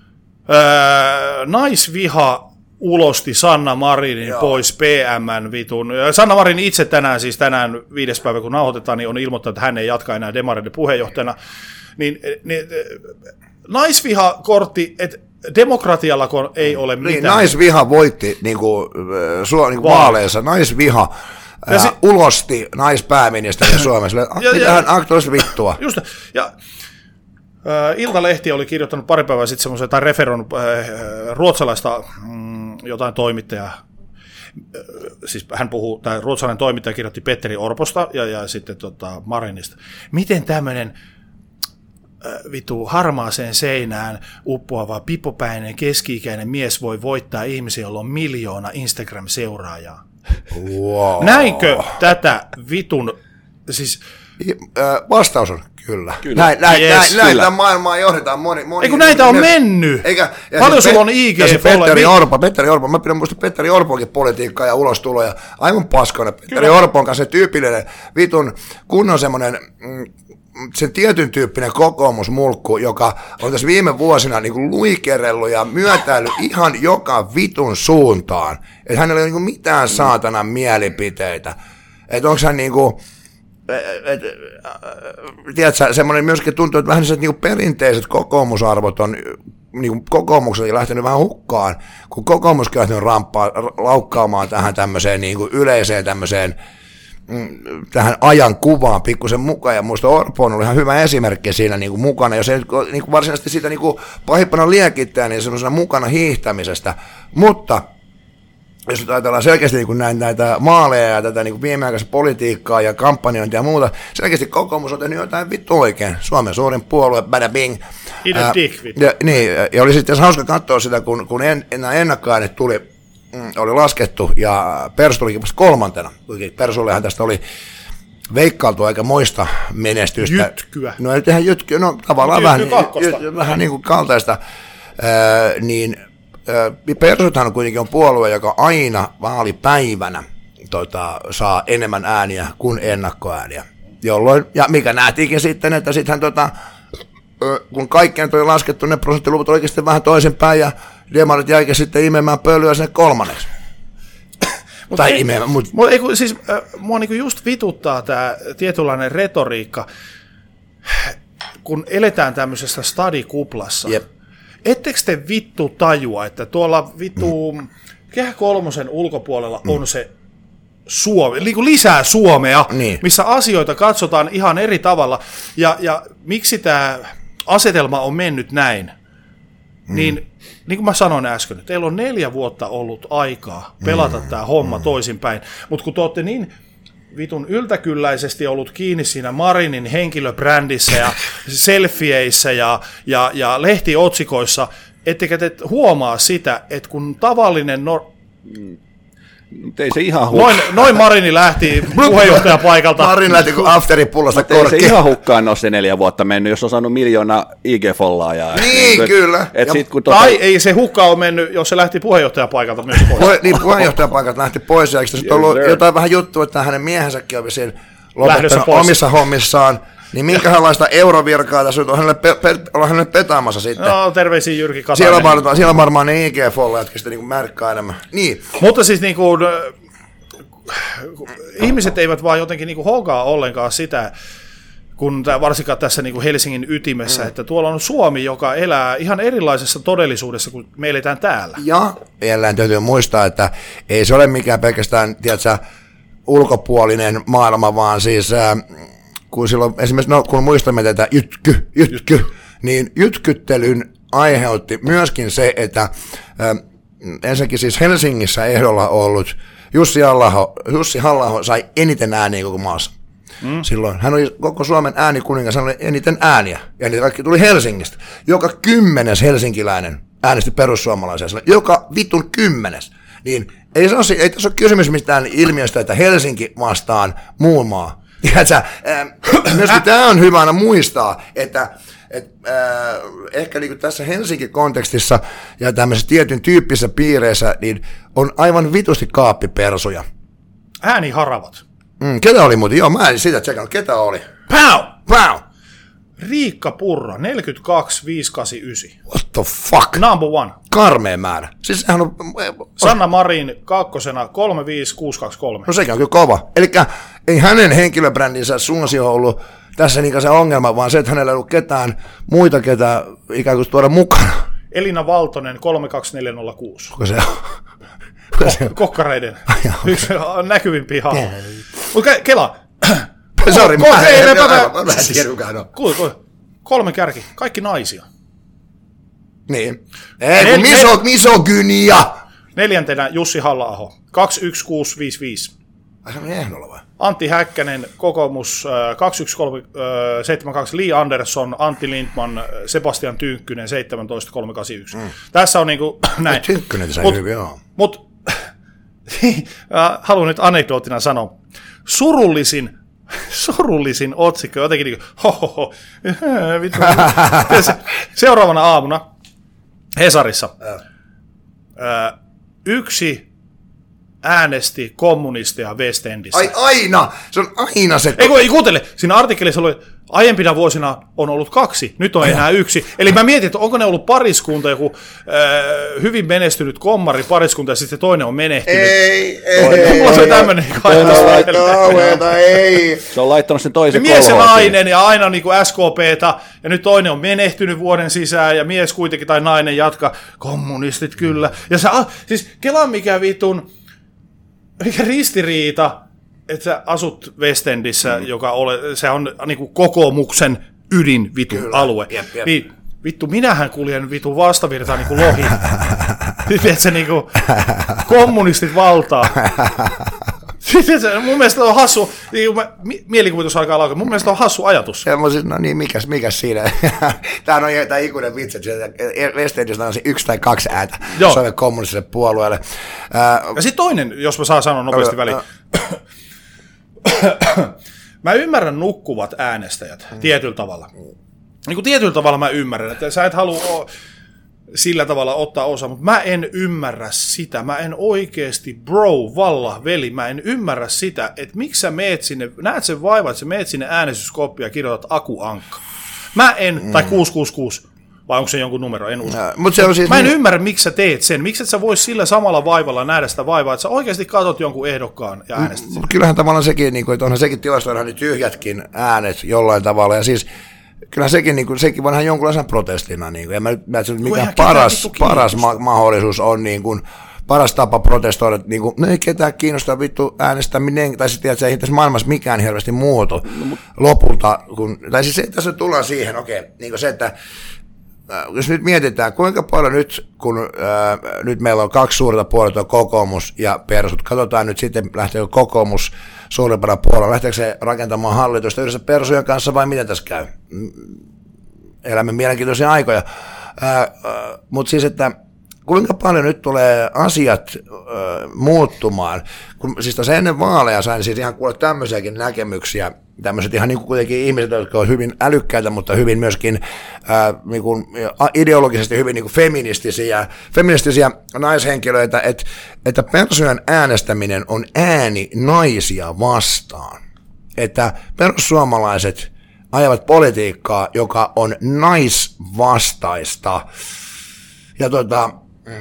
B: ää, naisviha ulosti Sanna Marinin Joo. pois P M:n vitun. Sanna Marin itse tänään, siis tänään viides päivä kun nauhoitetaan, niin on ilmoittanut, että hän ei jatka enää demareiden puheenjohtajana. Niin, niin, naisviha-kortti, että demokratialla ei ole mitään.
A: Niin, naisviha voitti niin kuin, su, niin kuin vaaleissa, naisviha. Ja si- ulosti naispääministeri Suomessa. Mitähän aktuaalista vittua?
B: Just, ja äh, Iltalehti oli kirjoittanut pari päivää sitten semmoisen, tai referoinut äh, ruotsalaista mm, jotain toimittajaa. Äh, siis hän puhuu, tai ruotsalainen toimittaja kirjoitti Petteri Orposta ja, ja sitten tota, Marinista. Miten tämmöinen äh, vitu harmaaseen seinään uppoava pipopäinen keski-ikäinen mies voi voittaa ihmisiä, jolla on miljoona Instagram-seuraajaa?
A: Wow.
B: Näinkö tätä vitun, siis...
A: Vastaus on kyllä.
B: kyllä.
A: Näin, näin,
B: yes,
A: näin, näitä maailmaa johdetaan moni... moni
B: Eikö näitä on mennyt? Eikä, paljon sulla on I G?
A: Ja se Petteri Orpo, Petteri Orpo, mä pidän muista Petteri Orponkin politiikkaa ja ulostuloja. Aivan paskona. Petteri Orpon kanssa se tyypillinen vitun kunnon semmoinen... Mm, sen tietyn tyyppinen kokoomusmulkku, joka on tässä viime vuosina niin kuin luikerellut ja myötäillyt ihan joka vitun suuntaan. Että hänellä ei ole niin kuin mitään saatanan mielipiteitä. Että onko hän niin kuin, et, tiedätkö, semmoinen myöskin tuntuu, että vähän sellaiset niin kuin perinteiset kokoomusarvot on niin kuin kokoomuksella lähtenyt vähän hukkaan, kun kokoomuskin on lähtenyt ramppaa, laukkaamaan tähän tämmöiseen niin kuin yleiseen tämmöiseen tähän ajan kuvaan pikkusen mukaan, ja minusta Orpo on ollut ihan hyvä esimerkki siinä niin kuin mukana, jos ei niin kuin varsinaisesti sitä niin kuin pahimpana liekittää, niin semmoisena mukana hiihtämisestä, mutta jos nyt ajatellaan selkeästi niin kuin näitä, näitä maaleja ja tätä niin kuin viimeaikaista politiikkaa ja kampanjointia ja muuta, selkeästi kokoomus on tehnyt jotain vittu oikein, Suomen suurin puolue, bada bing.
B: Ää, dick,
A: ja, niin, ja oli sitten hauska katsoa sitä, kun, kun en, nämä ennakkoäänet tuli, oli laskettu, ja Persu tulikin vasta kolmantena. Persullehan tästä oli veikkailtu aika moista menestystä.
B: Jytkyä.
A: No ei tehdä jytkyä, no tavallaan vähän, jyt, vähän niin kuin kaltaista. Äh, niin äh, Persuthan kuitenkin on puolue, joka aina vaalipäivänä tota, saa enemmän ääniä kuin ennakkoääniä. Jolloin, ja mikä nähtiinkin sitten, että sittenhän tota, kun kaikkeen oli laskettu, ne prosenttiluvut olikin sitten vähän toisinpäin, ja demarit jäikin sitten imemään pölyä sinne kolmanneksi. Tai ei, imemään, mutta...
B: Mut, ei, siis, äh, mua niinku just vituttaa tämä tietynlainen retoriikka, kun eletään tämmöisessä stadikuplassa. Jep. Ettekö te vittu tajua, että tuolla vittu mm. Kehä kolmosen ulkopuolella mm. on se Suomi, niin kuin lisää Suomea, niin. Missä asioita katsotaan ihan eri tavalla, ja, ja miksi tämä asetelma on mennyt näin? mm. niin niin kuin mä sanoin äsken, teillä on neljä vuotta ollut aikaa pelata mm. tämä homma mm. toisinpäin, mutta kun te olette niin vitun yltäkylläisesti ollut kiinni siinä Marinin henkilöbrändissä ja selfieissä ja, ja, ja lehtiotsikoissa, ettekä te huomaa sitä, että kun tavallinen... No-
C: ei se ihan hukkaan.
B: Noin, noin Marini lähti puheenjohtajapaikalta.
A: Marin lähti kuin afteripullosta korkki.
C: Ei se ihan hukkaan ole se neljä vuotta mennyt, jos on saanut miljoona I G-follaajaa.
A: Niin, et, kyllä.
C: Et sit, kun
B: tota... Tai ei se hukkaan ole mennyt, jos se lähti puheenjohtajapaikalta myös pois.
A: Pue, niin, puheenjohtajapaikalta lähti pois, ja eikö tässä ollut sir. jotain vähän juttua, että hänen miehensäkin on siinä lopettanut omissa hommissaan. Niin minkälaista eurovirkaa tässä on hänelle, pe, pe, hänelle petaamassa sitten?
B: No, terveisiä Jyrki Katainen.
A: Siellä on varmaan, siellä on varmaan ne I G-folloajatkin sitten niin märkkää enemmän. Niin.
B: Mutta siis niin kuin, ihmiset eivät vaan jotenkin niin kuin hokaa ollenkaan sitä, kun tämä, varsinkaan tässä niin kuin Helsingin ytimessä, mm. että tuolla on Suomi, joka elää ihan erilaisessa todellisuudessa kuin me eletään täällä. Ja
A: jälleen täytyy muistaa, että ei se ole mikään pelkästään, tiedätkö, ulkopuolinen maailma, vaan siis... Äh, kun silloin esimerkiksi, no, kun muistamme tätä jytky, jytky, niin jytkyttelyn aiheutti myöskin se, että äh, ensinnäkin siis Helsingissä ehdolla ollut Jussi Halla-aho, Jussi Halla-aho sai eniten ääniä koko maassa. Mm. Silloin hän oli koko Suomen äänikuningas, hän oli eniten ääniä, ja niitä kaikki tuli Helsingistä. Joka kymmenes helsinkiläinen äänesti perussuomalaisia, joka vitun kymmenes. Niin ei, se ole, ei tässä ole kysymys mistään ilmiöstä, että Helsinki vastaan muun maa. Tiedätkö, äh, myöskin tämä on hyvä aina muistaa, että et, äh, ehkä niinku tässä Helsinki-kontekstissa ja tämmöisissä tietyn tyyppisissä piireissä niin on aivan vitusti kaappipersuja.
B: Ääniharavat.
A: Mm, ketä oli muuten? Joo, mä en sitä tsekannut. Ketä oli?
B: Pow!
A: Pow!
B: Riikka Purra, neljäkymmentäkaksi viisi kahdeksankymmentäyhdeksän.
A: What the fuck?
B: Number one.
A: Karmea määrä. Siis sehän on...
B: Sanna Marin kakkosena kolmekymmentäviisi kuusi kaksikymmentäkolme.
A: No sekin on kyllä kova. Elikkä ei hänen henkilöbrändinsä suosio ollut tässä niinkään se ongelma, vaan se, että hänellä ei ollut ketään muita, ketä ikään kuin tuoda mukana.
B: Elina Valtonen kolmekymmentäkaksi neljä nolla kuusi.
A: Kuka se on?
B: Kuka se on? Kokkareiden. Yksi näkyvimpiä hahmo. Mutta Kela...
A: Sori, mä en
B: tiedä kukaan on. Kolme kärki, kaikki naisia.
A: Niin. Ei, kun miso, misogynia.
B: Neljäntenä Jussi Halla-aho, kaksi yksi kuusi viisi viisi.
A: Ai se on ehdolla vai?
B: Antti Häkkänen, kokoomus, kaksi yksi kolme seitsemän kaksi, Li Andersson, Antti Lindman, Sebastian Tynkkynen, seitsemäntoista kolme kahdeksankymmentäyksi. Mm. Tässä on niinku näin.
A: Tynkkynen sai hyvin, joo.
B: Mut, haluan nyt anekdoottina sanoa, surullisin surullisin otsikko, jotenkin niin kuin, hohoho, vittu. Seuraavana aamuna Hesarissa äh. yksi äänesti kommunisteja West Endissä.
A: Ai aina, se on aina se.
B: Ei, ei kuuntele, siinä artikkelissa oli, aiempina vuosina on ollut kaksi, nyt on enää yksi. Eli mä mietin, että onko ne ollut pariskunta, joku äh, hyvin menestynyt kommari pariskunta, ja sitten toinen on menehtynyt.
A: Ei, ei,
B: ei. Mulla se tämmöinen
A: kauheeta, ei.
C: Se on laittanut sen toisen
B: mies ja nainen, ja aina niin kuin S K P:tä, ja nyt toinen on menehtynyt vuoden sisään, ja mies kuitenkin, tai nainen jatka, kommunistit kyllä. Ja sä, siis kela mikä vitun, mikä ristiriita, että sä asut West Endissä, mm. joka ole, se on niinku kokoomuksen ydin vitun Kyllä. alue. Jep, jep. Niin, vittu, minähän kuljen vitun vastavirtaan niinku lohi. Sitten se niinku kommunistit valtaa. Sitten se, mun mielestä on hassu, niin mielikuvitus alkaa laukaa, mun mielestä on hassu ajatus.
A: Ja mä siis, no niin, mikäs, mikäs siinä? Tämä on tämä ikuinen vitsi, että West Endissä on yksi tai kaksi ääntä Suomen kommunistiselle puolueelle.
B: Ja sitten toinen, jos mä saan sanoa nopeasti väliin. Mä ymmärrän nukkuvat äänestäjät mm. tietyllä tavalla. Niin kuin tietyllä tavalla mä ymmärrän, että sä et halua sillä tavalla ottaa osaa, mutta mä en ymmärrä sitä. Mä en oikeasti, bro, valla, veli, mä en ymmärrä sitä, että miksi sä meet sinne, näet sen vaivan, että sä meet sinne äänestyskoppiin ja kirjoitat Aku Ankka. Mä en, mm. tai kuusi kuusi kuusi. Vai onko se jonkun numero? En usko. No, se on siis mä en niin... ymmärrä, miksi sä teet sen. Miksi et sä vois sillä samalla vaivalla nähdä sitä vaivaa, että sä oikeasti katsot jonkun ehdokkaan ja äänestät sitä.
A: Kyllähän tavallaan sekin, niin kuin, että onhan sekin tilastoidaan niin tyhjätkin äänet jollain tavalla. Ja siis kyllähän sekin, niin kuin, sekin voidaan jonkunlaisen protestina. Niin kuin, ja mä nyt mä en mikä paras, paras ma- mahdollisuus on niin kuin, paras tapa protestoida, että niin kuin, no ei ketään kiinnostaa vittu äänestäminen, tai sitten että se ei tässä maailmassa mikään hirveästi muutu no, lopulta. Kun, tai siis se, tässä tullaan siihen, okei, okay, niin kuin se, että jos nyt mietitään, kuinka paljon nyt, kun ää, nyt meillä on kaksi suurta puolta, kokoomus ja persut, katsotaan nyt sitten, lähteekö kokoomus suurimpana puolella, lähteekö se rakentamaan hallitusta yhdessä persujen kanssa vai miten tässä käy? Elämme mielenkiintoisia aikoja, mutta siis, että kuinka paljon nyt tulee asiat ö, muuttumaan, kun siis tässä ennen vaaleja sain siis ihan kuulla tämmöisiäkin näkemyksiä, tämmöiset ihan niin kuin kuitenkin ihmiset, jotka ovat hyvin älykkäitä, mutta hyvin myöskin ää, niin kuin ideologisesti hyvin niin kuin feministisiä, feministisiä naishenkilöitä, että, että persujen äänestäminen on ääni naisia vastaan, että perussuomalaiset ajavat politiikkaa, joka on naisvastaista, ja tota,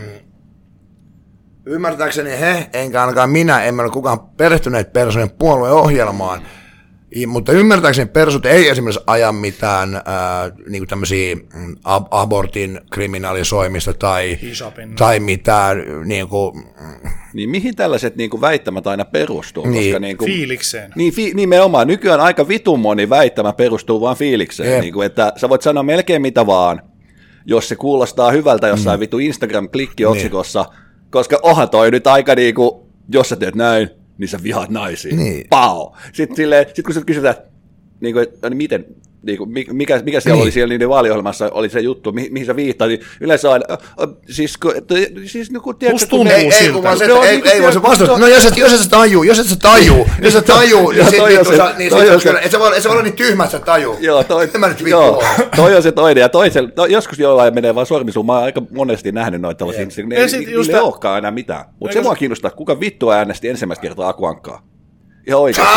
A: ymmärtääkseni he, enkä ainakaan minä, emme ole kukaan perehtyneet persujen puolueohjelmaan, mutta ymmärtääkseni persut ei esimerkiksi aja mitään ää, niin kuin tämmöisiä ab- abortin kriminalisoimista tai, tai mitään niin kuin,
C: niin mihin tällaiset niin kuin väittämät aina perustuu?
B: Niin,
C: koska, niin kuin,
B: fiilikseen.
C: Niin, fi, nimenomaan. Nykyään aika vitun moni väittämä perustuu vaan fiilikseen. Niin kuin, että sä voit sanoa melkein mitä vaan, jos se kuulostaa hyvältä jossain mm. vitu Instagram-klikkiotsikossa, niin. Koska onhan toi nyt aika niinku, jos sä teet näin, niin sä vihaat naisia. Niin. Pau! Sitten, silleen, sit kun sä kysytään, niinku, että miten, niinku, mikä, mikä siellä niin. oli siellä niiden vaaliohjelmassa, oli se juttu, mihin, mihin sä viittaa, niin yleensä on, äh, siis, siis niin kuin, tiedätkö,
B: tuntuu
A: ei, ei, kun vaan se,
C: no,
A: ei,
C: niin,
A: ei, vaan se vastaus, no jos et, jos et sä tajuu, jos et sä tajuu, jos sä tajuu, niin sit vittu sä, niin sit, et sä voi olla niin tyhmä, että sä tajuu.
C: Joo, toi,
A: mä nyt
C: joo, toi on se toinen, ja toisella, to, joskus jollain menee vaan sormisuun, mä oon aika monesti nähnyt noita tällaisia, ne ei ole olekaan enää mitään, mutta se mua kiinnostaa, kuka vittu äänesti ensimmäistä kertaa Aku Ankkaa. Ihan oikeasti.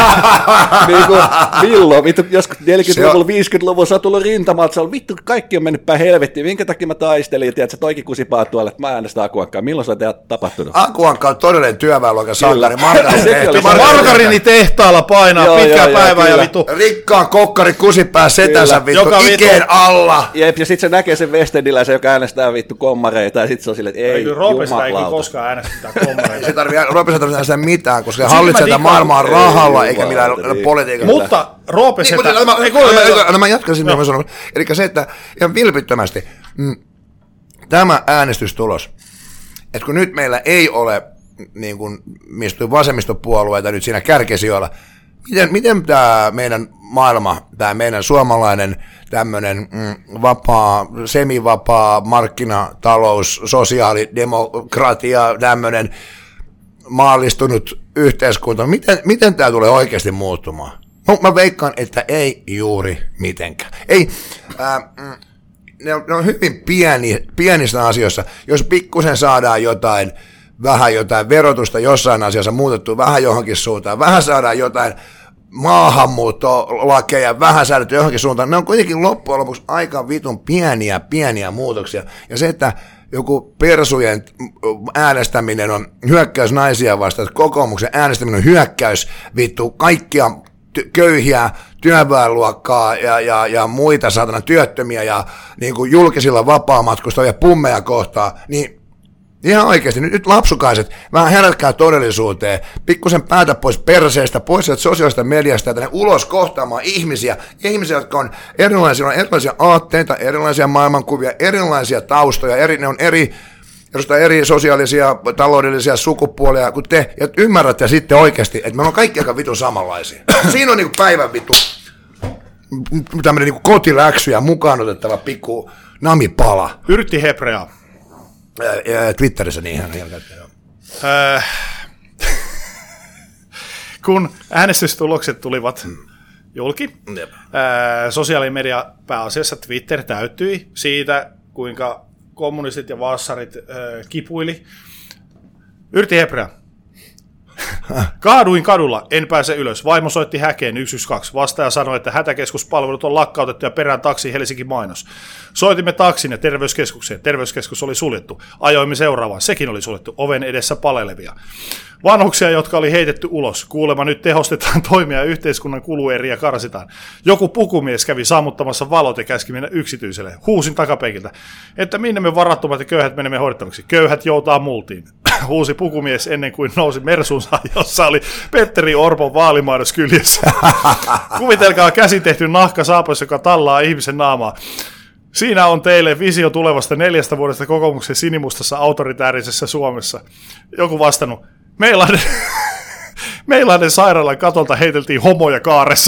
C: niin kuin, milloin? Vittu, joskus neljäkymmentäluvulla, viisikymmentäluvulla sä oot tullut rintamalta, on vittu, kaikki on mennyt päin helvettiin. Minkä takia mä taistelin, että sä toikin kusipaa tuolla, että mä äänestän Aku Ankkaa. Milloin se on tapahtunut?
A: Aku Ankka on todellinen työväenluokan sankari.
B: Margarinitehtaalla painaa joo, pitkää joo, päivää ja vittu.
A: Rikkaan kokkari kusipää setänsä vittu ikeen alla.
C: Jep, ja sit se näkee sen Westendiläisen, joka äänestää vittu kommareita, ja sit se on silleen, että ei,
B: jumalauta. Ei kyllä koskaan äänestä kommareita.
A: Se tarvii, Roopesta tarvitsee äänestää mitään, koska se hallitsee tätä maailmaa rahalla, eikä millään politiikalla.
B: Mutta Roopesetä...
A: No mä jatkaisin, mitä mä sanon. Eli se, että ihan vilpittömästi, mm, tämä äänestystulos, että kun nyt meillä ei ole niin kuin mistä vasemmistopuolueita nyt siinä kärkesijoilla, miten, miten tämä meidän maailma, tämä meidän suomalainen tämmöinen mm, vapaa, semivapaa markkinatalous, sosiaalidemokratia, tämmöinen maallistunut yhteiskunta, miten, miten tämä tulee oikeasti muuttumaan? No, mä veikkaan, että ei juuri mitenkään. Ei, ää, ne, on, ne on hyvin pieni, pienissä asioissa. Jos pikkusen saadaan jotain, vähän jotain verotusta jossain asiassa muutettu, vähän johonkin suuntaan, vähän saadaan jotain maahanmuuttolakeja, vähän säädetty johonkin suuntaan, ne on kuitenkin loppujen lopuksi aika vitun pieniä, pieniä muutoksia. Ja se, että joku persujen äänestäminen on hyökkäys naisia vastaan, että kokoomuksen äänestäminen on hyökkäys vittu kaikkia ty- köyhiä työväenluokkaa ja, ja, ja muita saatana työttömiä ja niin kuin julkisilla vapaamatkustavia pummeja kohtaan, niin ihan oikeasti, nyt, nyt lapsukaiset, vähän herätkää todellisuuteen, pikkusen päätä pois perseestä, pois sosiaalista mediasta ja tänne ulos kohtaamaan ihmisiä, ihmisiä, jotka on erilaisia, on erilaisia aatteita, erilaisia maailmankuvia, erilaisia taustoja, eri, ne on eri, eri sosiaalisia, taloudellisia sukupuolia kuin te, ja ymmärrätte sitten oikeasti, että me on kaikki aika vitun samanlaisia. Siinä on niin kuin päivän vittu, tämmöinen niin kuin kotiläksy ja mukaan otettava pikku namipala.
B: Yrtti Hebrea.
A: Twitterissä niin ihan jälkeen.
B: Äh, kun äänestystulokset tulivat julki, äh, sosiaalimedia pääasiassa Twitter täyttyi siitä, kuinka kommunistit ja vassarit äh, kipuili. Yrtti Hebrea. Kaaduin kadulla, en pääse ylös. Vaimo soitti häkeen yksi yksi kaksi. Vastaaja sanoi, että hätäkeskuspalvelut on lakkautettu ja perään taksi Helsinki mainos. Soitimme taksin ja terveyskeskukseen. Terveyskeskus oli suljettu. Ajoimme seuraavaan. Sekin oli suljettu. Oven edessä palelevia. Vanhuksia, jotka oli heitetty ulos. Kuulemma nyt tehostetaan toimia ja yhteiskunnan kulueriä karsitaan. Joku pukumies kävi sammuttamassa valot ja käski mennä yksityiselle. Huusin takapenkiltä, että minne me varattomat ja köyhät menemme hoidettavaksi. Köyhät joutaa multiin. Huusi pukumies ennen kuin nousi Mersunsa, jossa oli Petteri Orpon vaalimainos kyljessä. Kuvitelkaa käsin tehty nahka saapassa, joka tallaa ihmisen naamaa. Siinä on teille visio tulevasta neljästä vuodesta kokoomuksen sinimustassa autoritäärisessä Suomessa. Joku vastannut, Meilainen, Meilainen sairaalan katolta heiteltiin homoja kaaressa.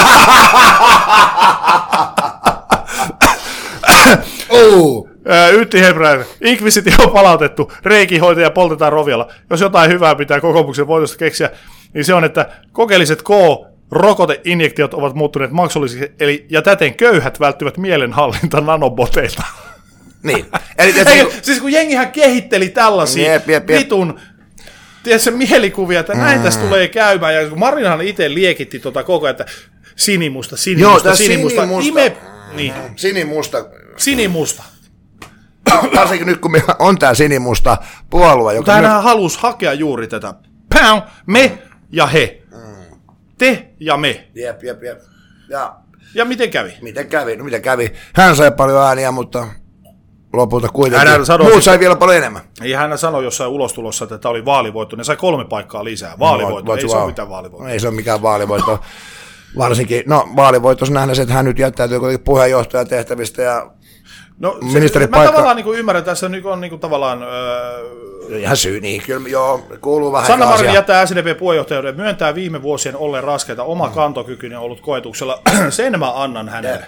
A: Oh.
B: Ytti Hebreä, inkvisitio on palautettu, reikihoitaja poltetaan rovialla. Jos jotain hyvää pitää kokoomuksen voitosta keksiä, niin se on, että kokeelliset K-rokoteinjektiot ovat muuttuneet maksullisiksi, eli ja täten köyhät välttyvät mielenhallinta nanoboteilta.
A: Niin. Eli,
B: Ei, siis kun jengihän kehitteli tällaisia
A: jep, jep, jep.
B: vitun tiedätkö, mielikuvia, että näin mm. tässä tulee käymään, ja kun Marinahan itse liekitti tota koko ajan, että sinimusta, sinimusta,
A: Joo,
B: sinimusta,
A: sinimusta.
B: ime... Niin.
A: Sinimusta.
B: Sinimusta.
A: Varsinkin nyt, kun meillä on tämä sinimusta puolue.
B: Mutta hän myös... halusi hakea juuri tätä. Pää, me ja he. Mm. Te ja me.
A: Jep, jep, jep. Ja,
B: ja miten kävi?
A: Miten kävi? No, miten kävi? Hän sai paljon ääniä, mutta lopulta kuitenkin
B: hän sanoi,
A: muut sai vielä paljon enemmän.
B: Ei, hän sanoi jossain ulostulossa, että tämä oli vaalivoitto. Ne sai kolme paikkaa lisää. Vaalivoitto, no, ei se ole mitään vaalivoitto.
A: Ei se ole mikään vaalivoitto. Varsinkin, no vaalivoitossa nähdään se, että hän nyt jättäytyy kuitenkin puheenjohtajan tehtävistä ja
B: no, ministeripaikka. Mä tavallaan niin kuin ymmärrän, tässä nyt on niin kuin tavallaan... Öö...
A: Ihan syy, niin kyllä joo, kuuluu vähän
B: Sanna Marin jättää S D P-puheenjohtajuuden, myöntää viime vuosien olleen raskeita, oma kantokykyinen ollut koetuksella, sen mä annan hänelle.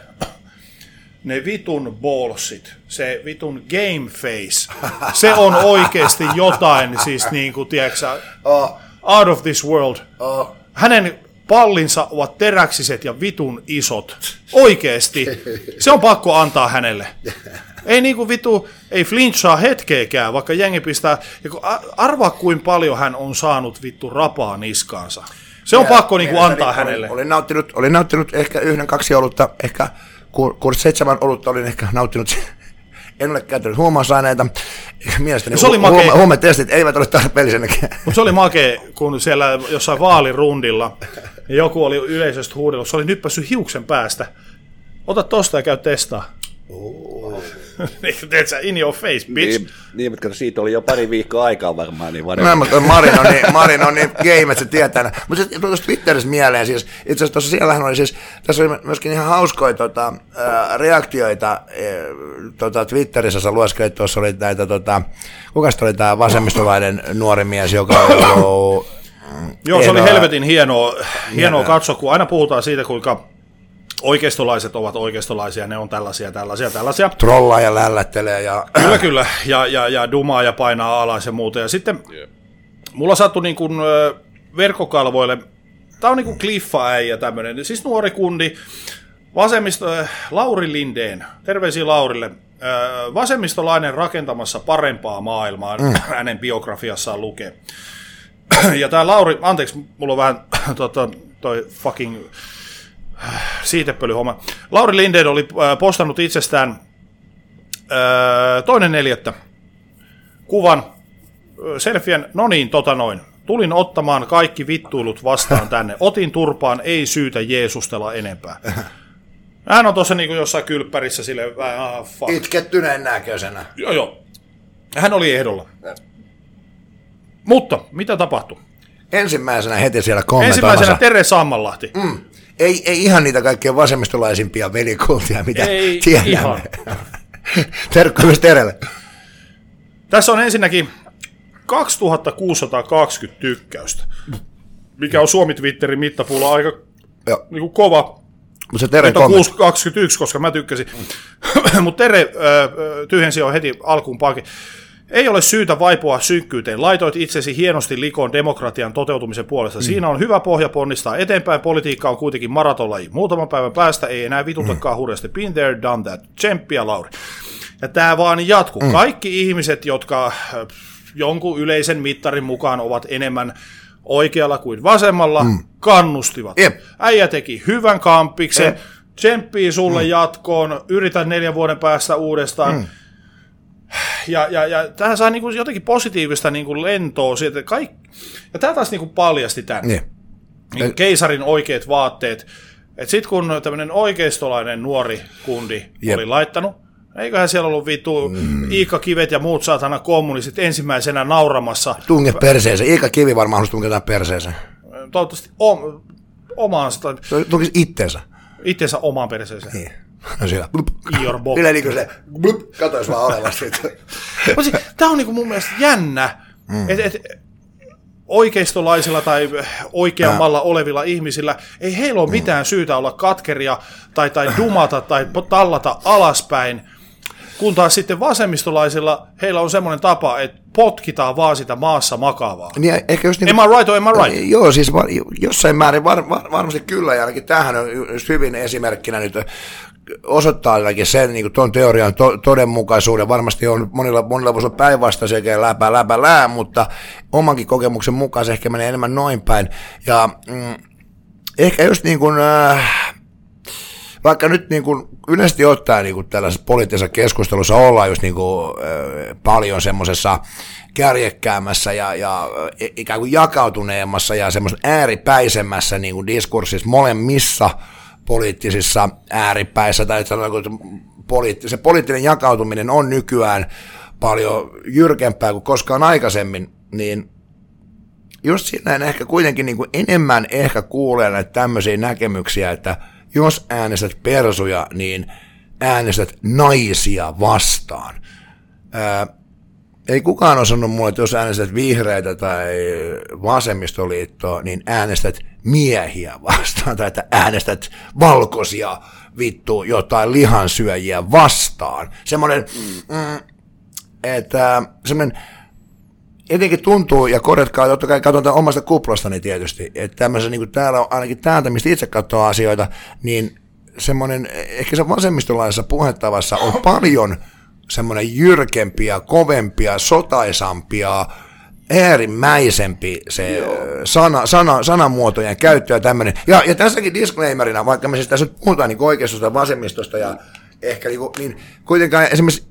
B: Ne vitun ballsit, se vitun game face, se on oikeasti jotain, siis niin kuin, tiedätkö,
A: oh.
B: out of this world.
A: Oh.
B: Hänen pallinsa ovat teräksiset ja vitun isot. Oikeesti. Se on pakko antaa hänelle. Ei niinku vitu, ei flinchaa hetkeäkään, vaikka jengi pistää, arvaa kuin paljon hän on saanut vittu rapaa niskaansa. Se on ja, pakko niinku antaa
A: olin,
B: hänelle.
A: Olin nauttinut, olin nauttinut ehkä yhden, kaksi olutta, ehkä kuusi, seitsemän olutta olin ehkä nauttinut. En ole käyttänyt huumausaineita. Mielestäni huume, huumetestit eivät ole tarpeellisenäkään.
B: Mutta se oli makea, kun siellä jossain vaalirundilla joku oli yleisöstä huudellut, se oli nyppässyt hiuksen päästä. Ota tosta ja käy testaa.
A: Oh.
B: Teetkö in your face, bitch?
C: Niin, niin, mutta siitä oli jo pari viikkoa aikaa varmaan. Niin
A: no, mutta Marin on niin, Marin on niin game, että se tietää. Mutta se tuossa Twitterissä mieleen, siis, itse asiassa tuossa siellähän oli siis, tässä oli myöskin ihan hauskoja tota, ää, reaktioita ää, tota, Twitterissä, sä lueskelit, tuossa oli näitä, tota, kukas oli tämä vasemmistolainen nuori mies, joka oli ollut...
B: Joo, se oli helvetin hienoa, hienoa katsoa, kun aina puhutaan siitä, kuinka oikeistolaiset ovat oikeistolaisia, ne on tällaisia, tällaisia, tällaisia.
A: Trollaa ja lällättelee ja...
B: Kyllä, kyllä, ja, ja, ja dumaa ja painaa alas ja muuta. Ja sitten yeah. mulla sattui niin kuin verkkokalvoille, tää on niin kuin Cliffa-äijä tämmönen, siis nuori kundi, vasemmisto, Lauri Lindén, terveisiä Laurille, vasemmistolainen rakentamassa parempaa maailmaa, mm. hänen biografiassaan lukee. Ja tää Lauri, anteeksi, mulla on vähän tota, toi fucking... siitepölyhomma. Lauri Lindén oli postannut itsestään toinen neljättä kuvan selfien, no niin, tota noin. Tulin ottamaan kaikki vittuilut vastaan tänne. Otin turpaan, ei syytä jeesustella enempää. Hän on tuossa niin kuin jossain kylppärissä silleen, ah, fuck.
A: Itkettyneen näköisenä.
B: Joo, joo. Hän oli ehdolla. Mutta, mitä tapahtui?
A: Ensimmäisenä heti siellä kommentoimassa.
B: Ensimmäisenä Tere Sammanlahti.
A: Mm. Ei, ei ihan niitä kaikkein vasemmistolaisimpia velikultia, mitä
B: ei,
A: tiedämme.
B: Ihan.
A: Terkku myös Terelle.
B: Tässä on ensinnäkin kaksituhattakuusisataakaksikymmentä tykkäystä, mikä on Suomi-Twitterin mittapuulla aika niin kuin kova.
A: Mutta se Tere
B: kaksikymmentäyksi, koska mä tykkäsin. Mutta Tere äh, tyhjensi jo heti alkuun pakin. Ei ole syytä vaipua synkkyyteen. Laitoit itsesi hienosti likoon demokratian toteutumisen puolesta. Mm. Siinä on hyvä pohja ponnistaa eteenpäin. Politiikka on kuitenkin maratonlaji. Muutaman päivän päästä ei enää vitutakaan mm. hurjasti. Been there, done that. Tsemppiä, Lauri. Ja tämä vaan jatkuu. Mm. Kaikki ihmiset, jotka jonkun yleisen mittarin mukaan ovat enemmän oikealla kuin vasemmalla, mm. kannustivat. Yep. Äijä teki hyvän kampiksen. Yep. Tsemppii sulle mm. jatkoon. Yrität neljän vuoden päästä uudestaan. Mm. Ja, ja, ja tähän saa niinku jotenkin positiivista niinku lentoa siitä. Kaik... Ja tämä taas niinku paljasti tämän. Niin. Niin keisarin oikeat vaatteet. Sitten kun tämmöinen oikeistolainen nuori kundi Jep. oli laittanut, eiköhän siellä ollut vittu mm. Iikka Kivet ja muut saatana kommunistit ensimmäisenä nauramassa.
A: Tunge perseeseen. Iikka Kivi varmaan halusi tunketaan perseeseen.
B: Toivottavasti om... omaansa.
A: Se tunkisi itteensä.
B: Itteensä omaan perseeseen. Niin.
A: No siellä, blup.
B: Ior Bock.
A: Kyllä niin kuin se, blup, katois vaan olevasti.
B: Tämä on niin kuin mun mielestä jännä, mm. että et, oikeistolaisilla tai oikeammalla olevilla ihmisillä, ei heillä ole mitään syytä olla katkeria tai, tai dumata tai tallata alaspäin, kun taas sitten vasemmistolaisilla heillä on semmoinen tapa, että potkitaan vaan sitä maassa makaavaa.
A: Niin, ehkä just niin,
B: am I right or am I right?
A: Joo, siis var, jossain määrin var, var, varmasti kyllä, ja ainakin tämähän on just hyvin esimerkkinä nyt osoittaa ainakin sen niin tuon teorian to, todenmukaisuuden. Varmasti on monilla, monilla voisi olla päinvastaisia sekä läpä, läpä, lää, mutta omankin kokemuksen mukaan se ehkä menee enemmän noin päin. Ja mm, ehkä just niin kuin, äh, vaikka nyt niin kuin yleisesti ottaen niin kuin tällaisessa poliittisessa keskustelussa ollaan just niin kuin, äh, paljon semmoisessa kärjekkäämässä ja, ja ikään kuin jakautuneemmassa ja semmoisessa ääripäisemmässä niin kuin diskurssissa molemmissa poliittisissa ääripäissä, tai sanotaan, että poliitti, se poliittinen jakautuminen on nykyään paljon jyrkempää kuin koskaan aikaisemmin, niin just siinä ehkä kuitenkin niin kuin enemmän ehkä kuulee näitä tämmöisiä näkemyksiä, että jos äänestät persuja, niin äänestät naisia vastaan. Ää, ei kukaan ole sanonut mulle, että jos äänestät vihreitä tai vasemmistoliittoa, niin äänestät miehiä vastaan, tai että äänestät valkoisia vittu jotain lihansyöjiä vastaan. Semmoinen, mm, että semmoinen, etenkin tuntuu, ja korjatkaa, totta kai katsotaan omasta kuplastani tietysti, että tämmöisen, niin kuin täällä on ainakin täältä, mistä itse katsoo asioita, niin semmoinen, ehkä se vasemmistolaisessa puhettavassa on paljon semmoinen jyrkempiä, kovempia, sotaisampia, äärimmäisempi se sana, sana, sanamuotojen käyttö ja tämmöinen. Ja, ja tässäkin disclaimerina, vaikka me siis tässä nyt puhutaan niin oikeistosta ja vasemmistosta ja ehkä niin, niin kuitenkaan esimerkiksi,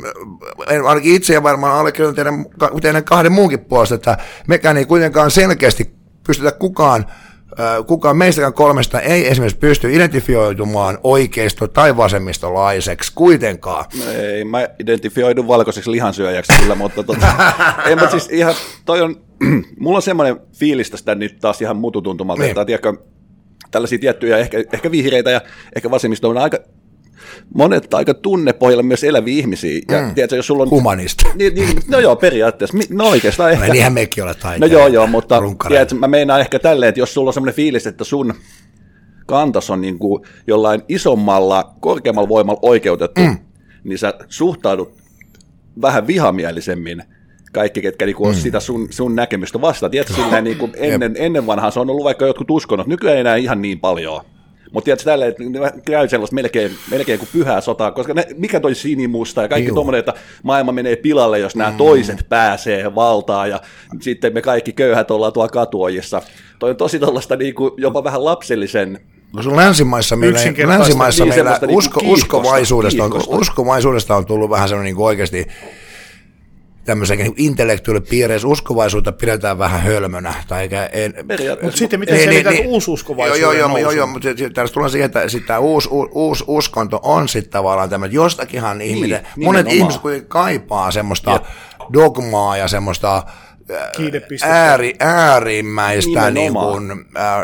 A: ainakin itse ja varmaan allekirjoitan teidän, teidän kahden muunkin puolesta, että mekään ei kuitenkaan selkeästi pystytä kukaan, kukaan meistäkään kolmesta ei esimerkiksi pysty identifioitumaan oikeisto- tai vasemmistolaiseksi kuitenkaan.
C: No ei, mä identifioidun valkoiseksi lihansyöjäksi kyllä, mutta tota, ei, mutta siis ihan, toi on, mulla on semmoinen fiilis tästä nyt taas ihan mututuntumalta, niin. Että tiedätkö, tällaisia tiettyjä ehkä, ehkä vihreitä ja ehkä vasemmisto on aika, monet aika tunnepohjalla myös eläviä ihmisiä. Ja mm. tiedätkö, jos sulla on
A: humanista.
C: Niin, niin, no joo, periaatteessa. No oikeastaan ehkä.
A: No niinhän mekin ole taiteilijoita.
C: No joo, joo, mutta tiedätkö, mä meinaan ehkä tälleen, että jos sulla on semmoinen fiilis, että sun kantas on niin kuin jollain isommalla, korkeammalla voimalla oikeutettu, mm. niin sä suhtaudut vähän vihamielisemmin kaikki, ketkä niin kuin mm. on sitä sun, sun näkemystä vastaan. Tiedätkö, silleen, niin kuin ennen, ennen vanhaan se on ollut vaikka jotkut uskonnot, nykyään ei enää ihan niin paljon. Mutta tiedätkö tällä, että käy sellaista melkein, melkein kuin pyhää sotaa, koska ne, mikä toi sinimusta ja kaikki tuommoinen, että maailma menee pilalle, jos nämä mm. toiset pääsee valtaan ja sitten me kaikki köyhät ollaan tuolla katuojissa. Toi on tosi tuollaista niinku, jopa vähän lapsellisen.
A: Koska länsimaissa meillä, länsimaissa niin meillä usko, niin uskovaisuudesta, on, uskovaisuudesta on tullut vähän semmoinen niin oikeasti tämmöisen niin intellektuaalipiireissä uskovaisuutta pidetään vähän hölmönä.
B: Mutta sitten miten selität niin, uususkovaisuuden
A: Joo, joo, joo, joo, mutta tässä tullaan siihen, että tämä uusi, uusi uskonto on sitten tavallaan tämmöinen, jostakinhan niin, ihminen, monet nimenomaan. Ihmiset kuitenkin kaipaa semmoista Jep. dogmaa ja semmoista ääri, äärimmäistä niin kuin, ää,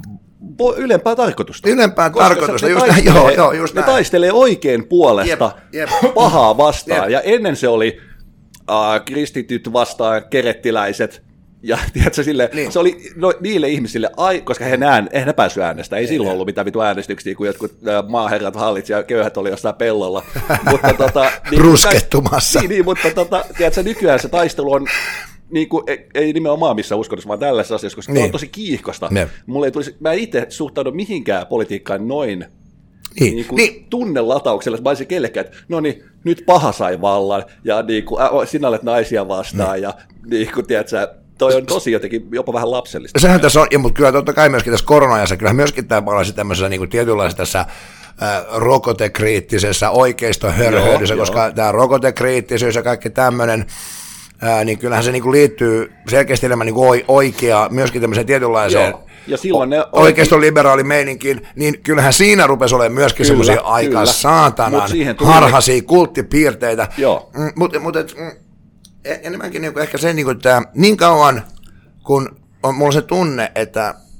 C: ylempää tarkoitusta.
A: Ylempää Koska tarkoitusta, just näin, joo, joo, just
C: ne
A: näin.
C: taistelee oikein puolesta jep, jep. pahaa vastaan, jep. ja ennen se oli Uh, kristityt vastaan kerettiläiset, ja tiedätkö, sille, niin. se oli no, niille ihmisille, ai, koska he ään, eihän ne päässyt äänestä, ei, ei silloin ei. ollut mitään vitu äänestyksiä, kun jotkut uh, maaherrat hallitsi ja köyhät oli jossain pellolla. mutta, tota, niin,
A: ruskettumassa.
C: Niin, niin, mutta tota, tiedätkö, nykyään se taistelu on, niin kuin, ei, ei nimenomaan missään uskonnossa, vaan tällaisessa asiassa, koska niin. se on tosi kiihkosta. Ne. Mulle ei tulisi, mä itse suhtaudun mihinkään politiikkaan noin, Niin, niin, niin. tunnelatauksella, mä olisin kellekään, että no niin, nyt paha sai vallan, ja niin kuin, äh, sinä olet naisia vastaan, niin. ja niin kuin, tiedätkö, toi on tosi jotenkin jopa vähän lapsellista.
A: Sehän tässä on, ja, mutta kyllä totta kai myöskin tässä korona-ajassa, kyllä myöskin tämä palasi tämmöisessä niin kuin tietynlaisessa tässä äh, rokotekriittisessä oikeistohörhöydyssä, koska joo. tämä rokotekriittisyys ja kaikki tämmöinen, Ää, niin kyllähän se niinku liittyy selkeästi enemmän niinku oikea, myöskin tämmöiseen tietynlaiseen
C: ja silloin ne
A: oikeiston liberaali meininkiin, niin kyllähän siinä rupesi olemaan myöskin semmoisia aika saatanan harhaisia kulttipiirteitä. Mm, Mutta mut, mm, enemmänkin niinku ehkä se, niinku, että niin kauan kun on mulla se tunne, että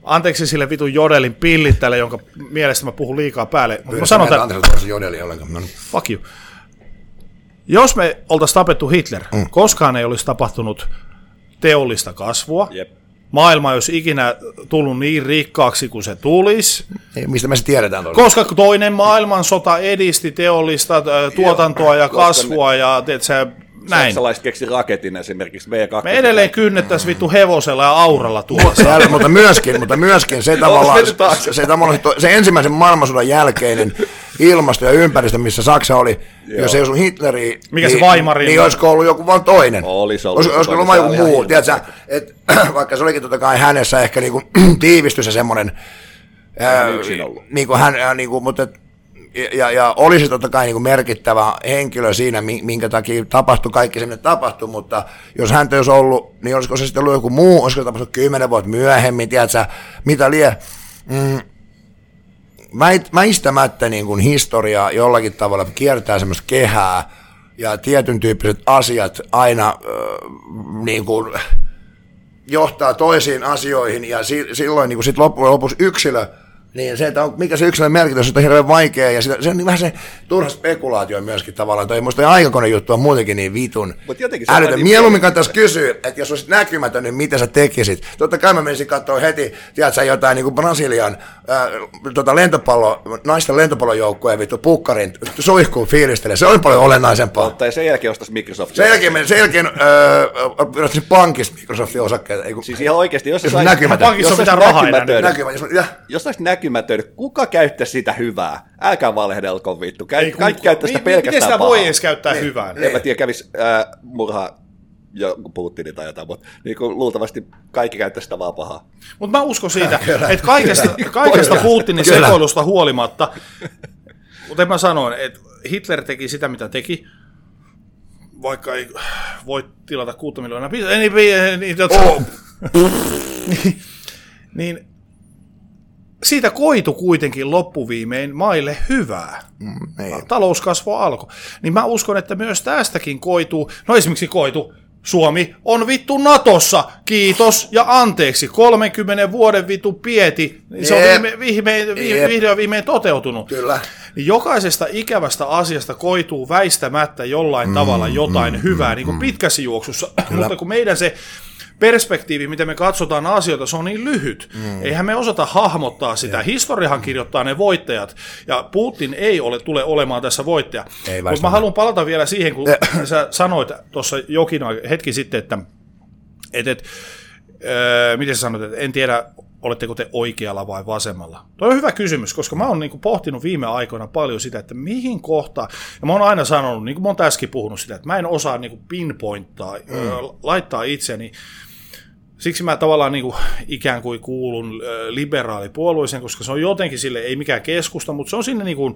B: Anteeksi sille vitun jodelin pillittäjälle, jonka mielestä mä puhun liikaa päälle.
A: Mä sanon tämän. Anteeksi jodeli ollenkaan. No niin.
B: Fuck you. Jos me oltaisiin tapettu Hitler, mm. koskaan ei olisi tapahtunut teollista kasvua. Jep. Maailma ei olisi ikinä tullut niin rikkaaksi kuin se tulisi.
A: Ei, mistä me se tiedetään tuolla?
B: Koska toinen maailmansota edisti teollista tuotantoa ja kasvua ne, ja teet se näin.
C: Saksalaiset keksi raketin esimerkiksi V kaksi.
B: Me edelleen kynnettäisiin vittu hevosella ja auralla tuossa.
A: mutta, myöskin, mutta myöskin se tavallaan, se, se, tavallaan, se ensimmäisen maailmansodan jälkeinen ilmasto ja ympäristö, missä Saksa oli, joo. Jos ei olisi Hitleriä,
B: mikä
A: niin,
B: se Weimari,
A: niin olisiko ollut joku vaan toinen?
C: Olisi ollut.
A: Olis, olisiko ollut vaan joku muu, tiedätkö, että vaikka se olikin totta kai hänessä ehkä niinku tiivistys ja semmoinen, niinku hän, niinku, mutta ja, ja olisi totta kai niinku merkittävä henkilö siinä, minkä takia tapahtui kaikki se, mitä tapahtui, mutta jos häntä olisi ollut, niin olisiko se sitten ollut joku muu, olisiko tapahtunut kymmenen vuotta myöhemmin, tiedätkö, mitä lie. Mm. Väistämättä niin kuin historia jollakin tavalla kiertää semmoista kehää ja tietyn tyyppiset asiat aina äh, niin kuin johtaa toisiin asioihin ja si- silloin niin kuin sit loppujen lopuksi yksilö, niin se, että on, mikä se yksilön merkitys on hirveän vaikea ja sitä, se on niin vähän se turha spekulaatio myöskin tavallaan. Toi musta aikakoneen juttu on muutenkin niin vitun älytön. Niin mieluummin kannattaisi kysyä, että jos olisit näkymätön, niin mitä sä tekisit? Totta kai mä menisin katsoa heti, tiedätkö jotain niin kuin Brasilian ää, tota lentopallo, naisten lentopallojoukkueen vittu pukkarin suihkuun fiilistelee. Se oli paljon olennaisempaa.
C: Mutta ja sen jälkeen ostaisi Microsoft.
A: Sen jälkeen, sen jälkeen öö, pankissa Microsoftin osakkeita. Ei,
C: siis ihan oikeasti, jos
A: jos näkymätön.
B: Pankissa on mitään rahaa enää.
C: Jos olisi näkymätön, kuka käyttää sitä hyvää? Älkää valehdelko vittu. Ka-
B: ei,
C: kaikki käyttää sitä
B: mi-
C: pelkästään
B: miten sitä
C: pahaa.
B: voi edes käyttää niin, hyvään?
C: En mä tiedä, kävisi äh, murhaa joku Putini tai jotain, mutta niin luultavasti kaikki käyttää sitä vaan pahaa.
B: Mutta mä uskon siitä, että kaikesta, kaikesta Putinin sekoilusta huolimatta, kuten mä sanoin, että Hitler teki sitä, mitä teki, vaikka ei voi tilata kuutta miljoonaa pizzaa, niin, niin, oh. niin, niin siitä koitu kuitenkin loppuviimein maille hyvää. Mm, talouskasvu alkoi. Niin mä uskon, että myös tästäkin koituu, no esimerkiksi koitu, Suomi on vittu Natossa, kiitos ja anteeksi, kolmenkymmenen vuoden vittu pieti, niin se on viime, viime, viime, vihdoin viimein toteutunut.
A: Kyllä.
B: Niin jokaisesta ikävästä asiasta koituu väistämättä jollain mm, tavalla jotain mm, hyvää, mm, niin kuin pitkässä juoksussa, kyllä. Mutta kun meidän se perspektiivi, miten me katsotaan asioita, se on niin lyhyt. Mm. Eihän me osata hahmottaa sitä. Yeah. Historiahan kirjoittaa ne voittajat, ja Putin ei ole, tule olemaan tässä voittaja. Mutta mä haluan palata vielä siihen, kun yeah. sä sanoit tuossa jokin hetki sitten, että et, et, äh, miten sä sanoit, että en tiedä, oletteko te oikealla vai vasemmalla. Tuo on hyvä kysymys, koska mä oon niinku pohtinut viime aikoina paljon sitä, että mihin kohtaan, ja mä oon aina sanonut, niin kuin mä oon tässäkin puhunut sitä, että mä en osaa niinku pinpointtaa, mm. äh, laittaa itseni. Siksi mä tavallaan niin kuin ikään kuin kuulun liberaalipuolueeseen, koska se on jotenkin sille, ei mikään keskusta, mutta se on sinne niin kuin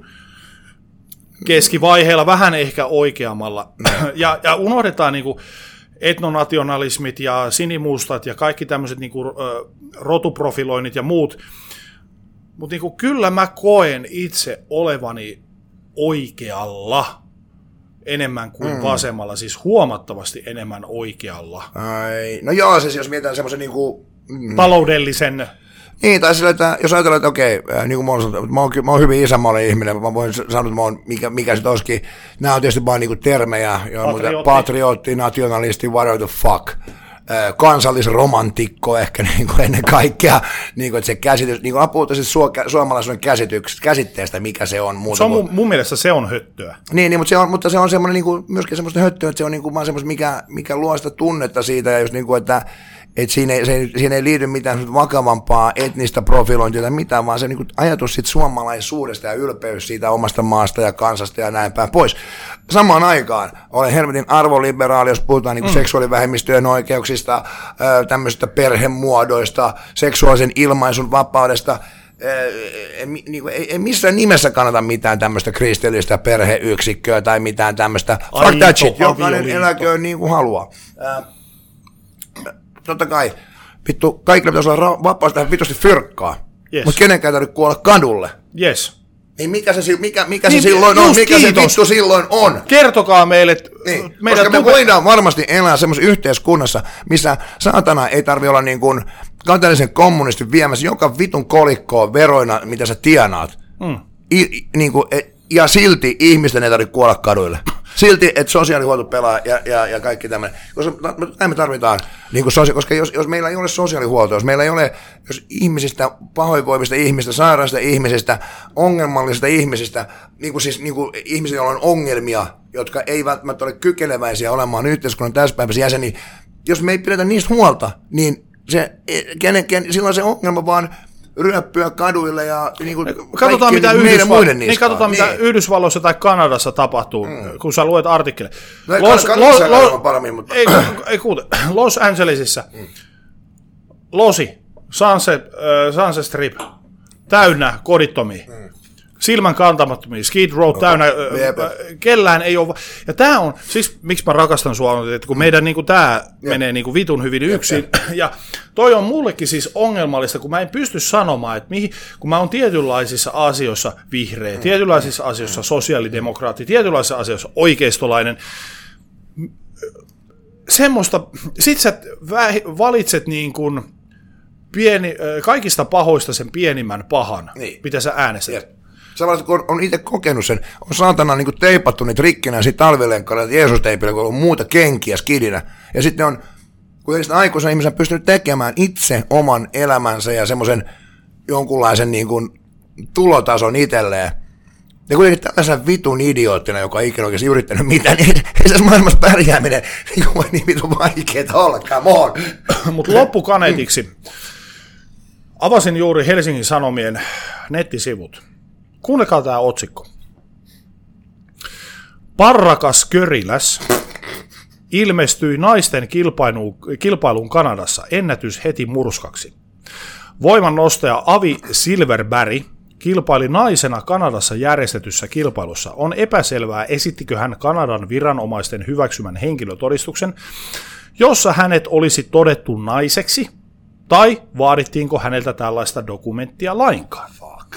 B: keskivaiheella vähän ehkä oikeammalla. ja, ja unohdetaan niin kuin etnonationalismit ja sinimustat ja kaikki tämmöiset niin kuin rotuprofiloinnit ja muut. Mutta niin kuin kyllä mä koen itse olevani oikealla enemmän kuin mm. vasemmalla, siis huomattavasti enemmän oikealla.
A: Ai, no joo, siis jos mietitään semmoisen niinku
B: mm. taloudellisen.
A: Niin, tai sillä, että jos ajatellaan, että okei, äh, niin kuin mä oon sanonut, mä oon, mä oon hyvin isänmaallinen ihminen, mä voin sanoa, että mä oon, mikä, mikä se olisikin, nämä on tietysti vaan niinku termejä, patriotti. patriotti, nationalisti, whatever the fuck. Kansallisromantikko ehkä niin kuin ennen kaikkea, niin kuin, että se käsitys, niin kuin apuutta siis suomalaisuuden käsitteestä, mikä se on.
B: Se on mun, mun mielestä se on höttöä.
A: Niin, niin mutta, se on, mutta se on semmoinen niin kuin, myöskin semmoista höttöä, että se on niin kuin, vaan semmoista, mikä, mikä luo sitä tunnetta siitä, ja just niin kuin, että että siinä ei, se, siinä ei liity mitään vakavampaa etnistä profilointia tai mitään, vaan se niin kuin ajatus siitä suomalaisuudesta ja ylpeys siitä omasta maasta ja kansasta ja näin päin pois. Samaan aikaan olen helvetin arvoliberaali, jos puhutaan niin kuin mm. seksuaalivähemmistöjen oikeuksista, tämmöisistä perhemuodoista, seksuaalisen ilmaisun vapaudesta. Ei, ei, ei missään nimessä kannata mitään tämmöistä kristillistä perheyksikköä tai mitään tämmöistä. Fuck that shit, jokainen eläköön niin kuin haluaa. Totta kai, vittu, kaikilla pitäisi olla vapaus tähän vitusti fyrkkaa, yes. Mutta kenenkään ei tarvitse kuolla kadulle.
B: Yes.
A: Niin mikä se, mikä, mikä niin, se silloin on, mikä kiitos. Se vittu silloin on?
B: Kertokaa meille.
A: Niin, koska me tupe... voidaan varmasti elää semmoisessa yhteiskunnassa, missä saatana ei tarvitse olla niin kuin kateellisen kommunistin viemässä joka vitun kolikkoon veroina, mitä sä tienaat. Mm. I, niin kuin, ja silti ihmisten ei tarvitse kuolla kaduille. Silti, että sosiaalihuolto pelaa ja, ja, ja kaikki tämmöinen. Koska me tarvitaan, niin kuin sosia- koska jos, jos meillä ei ole sosiaalihuoltoa, jos meillä ei ole, jos ihmisistä, pahoinvoivista ihmisistä, sairaista ihmisistä, ongelmallisista ihmisistä, niin kuin siis niin kuin ihmisillä, joilla on ongelmia, jotka ei välttämättä ole kykeneväisiä olemaan yhteiskunnan täyspäiväisiä jäseniä, jos me ei pidetä niistä huolta, niin se, kenen, kenen, silloin se ongelma vaan ryöppyä kaduille ja niin kuin
B: katsotaan, mitä, Yhdysval- niin, katsotaan
A: niin.
B: mitä Yhdysvalloissa tai Kanadassa tapahtuu, mm. kun sä luet artikkeleja.
A: No, Los, Los, Los, on paremmin, mutta...
B: ei, ei kuule, Los Angelesissa, mm. Losi, Sunset, uh, Sunset Strip, täynnä kodittomia. Mm. Silmän kantamattomia, Skid Row okay. täynnä, uh, kellään ei ole, ja tää on, siis miksi mä rakastan sua, että kun meidän niinku tää yep. menee niinku vitun hyvin yksin, yep. ja toi on mullekin siis ongelmallista, kun mä en pysty sanomaan, että mihin, kun mä oon tietynlaisissa asioissa vihreä, mm. tietynlaisissa asioissa sosiaalidemokraatti, tietynlaisissa asioissa oikeistolainen, semmoista, sit sä valitset niin kuin pieni, kaikista pahoista sen pienimmän pahan, niin. mitä sä äänestät. Yep.
A: Samalla kun on itse kokenut sen, on saatana niin kuin teipattu niitä rikkinä siitä talvilenkkailla, Jeesus-teipillä, kun on ollut muuta kenkiä skidinä. Ja sitten on, kun sitä aikuisen ihmisen on pystynyt tekemään itse oman elämänsä ja semmoisen jonkunlaisen niin kuin tulotason itselleen. Ja kuitenkin tällaisena vitun idioottina, joka ei ikinä oikeasti yrittänyt mitään, niin ei se maailmassa pärjääminen niin kuin niin vitun vaikeeta ollakaan.
B: Mutta loppukaneetiksi avasin juuri Helsingin Sanomien nettisivut. Kuunnelkaa tämä otsikko. Parrakas Köriläs ilmestyi naisten kilpailuun, kilpailuun Kanadassa, ennätys heti murskaksi. Voimannostaja Avi Silverberg kilpaili naisena Kanadassa järjestetyssä kilpailussa. On epäselvää, esittikö hän Kanadan viranomaisten hyväksymän henkilötodistuksen, jossa hänet olisi todettu naiseksi, tai vaadittiinko häneltä tällaista dokumenttia lainkaan.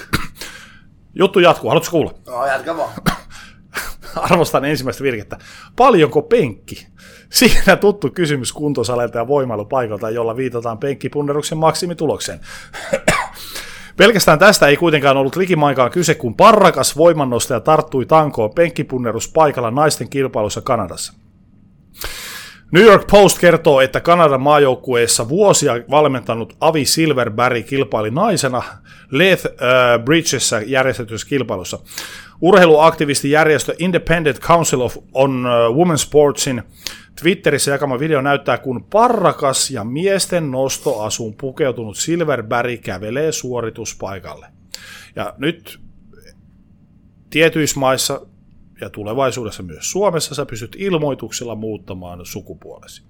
B: Juttu jatkuu. Haluatko kuulla?
A: No, jatka vaan.
B: Arvostan ensimmäistä virkettä. Paljonko penkki? Siinä tuttu kysymys kuntosalilta ja voimailupaikalta, jolla viitataan penkkipunneruksen maksimitulokseen. Pelkästään tästä ei kuitenkaan ollut likimainkaan kyse, kun parrakas voimannostaja tarttui tankoon penkkipunneruspaikalla naisten kilpailussa Kanadassa. New York Post kertoo, että Kanadan maajoukkueessa vuosia valmentanut Avi Silverberg kilpaili naisena Lethbridgessä järjestetyssä kilpailussa. Urheiluaktivistijärjestö Independent Council of on Women's Sportsin Twitterissä jakama video näyttää, kun parrakas ja miesten nostoasuun pukeutunut Silverberg kävelee suorituspaikalle. Ja nyt tietyissä maissa ja tulevaisuudessa myös Suomessa sä pystyt ilmoituksella muuttamaan sukupuolesi.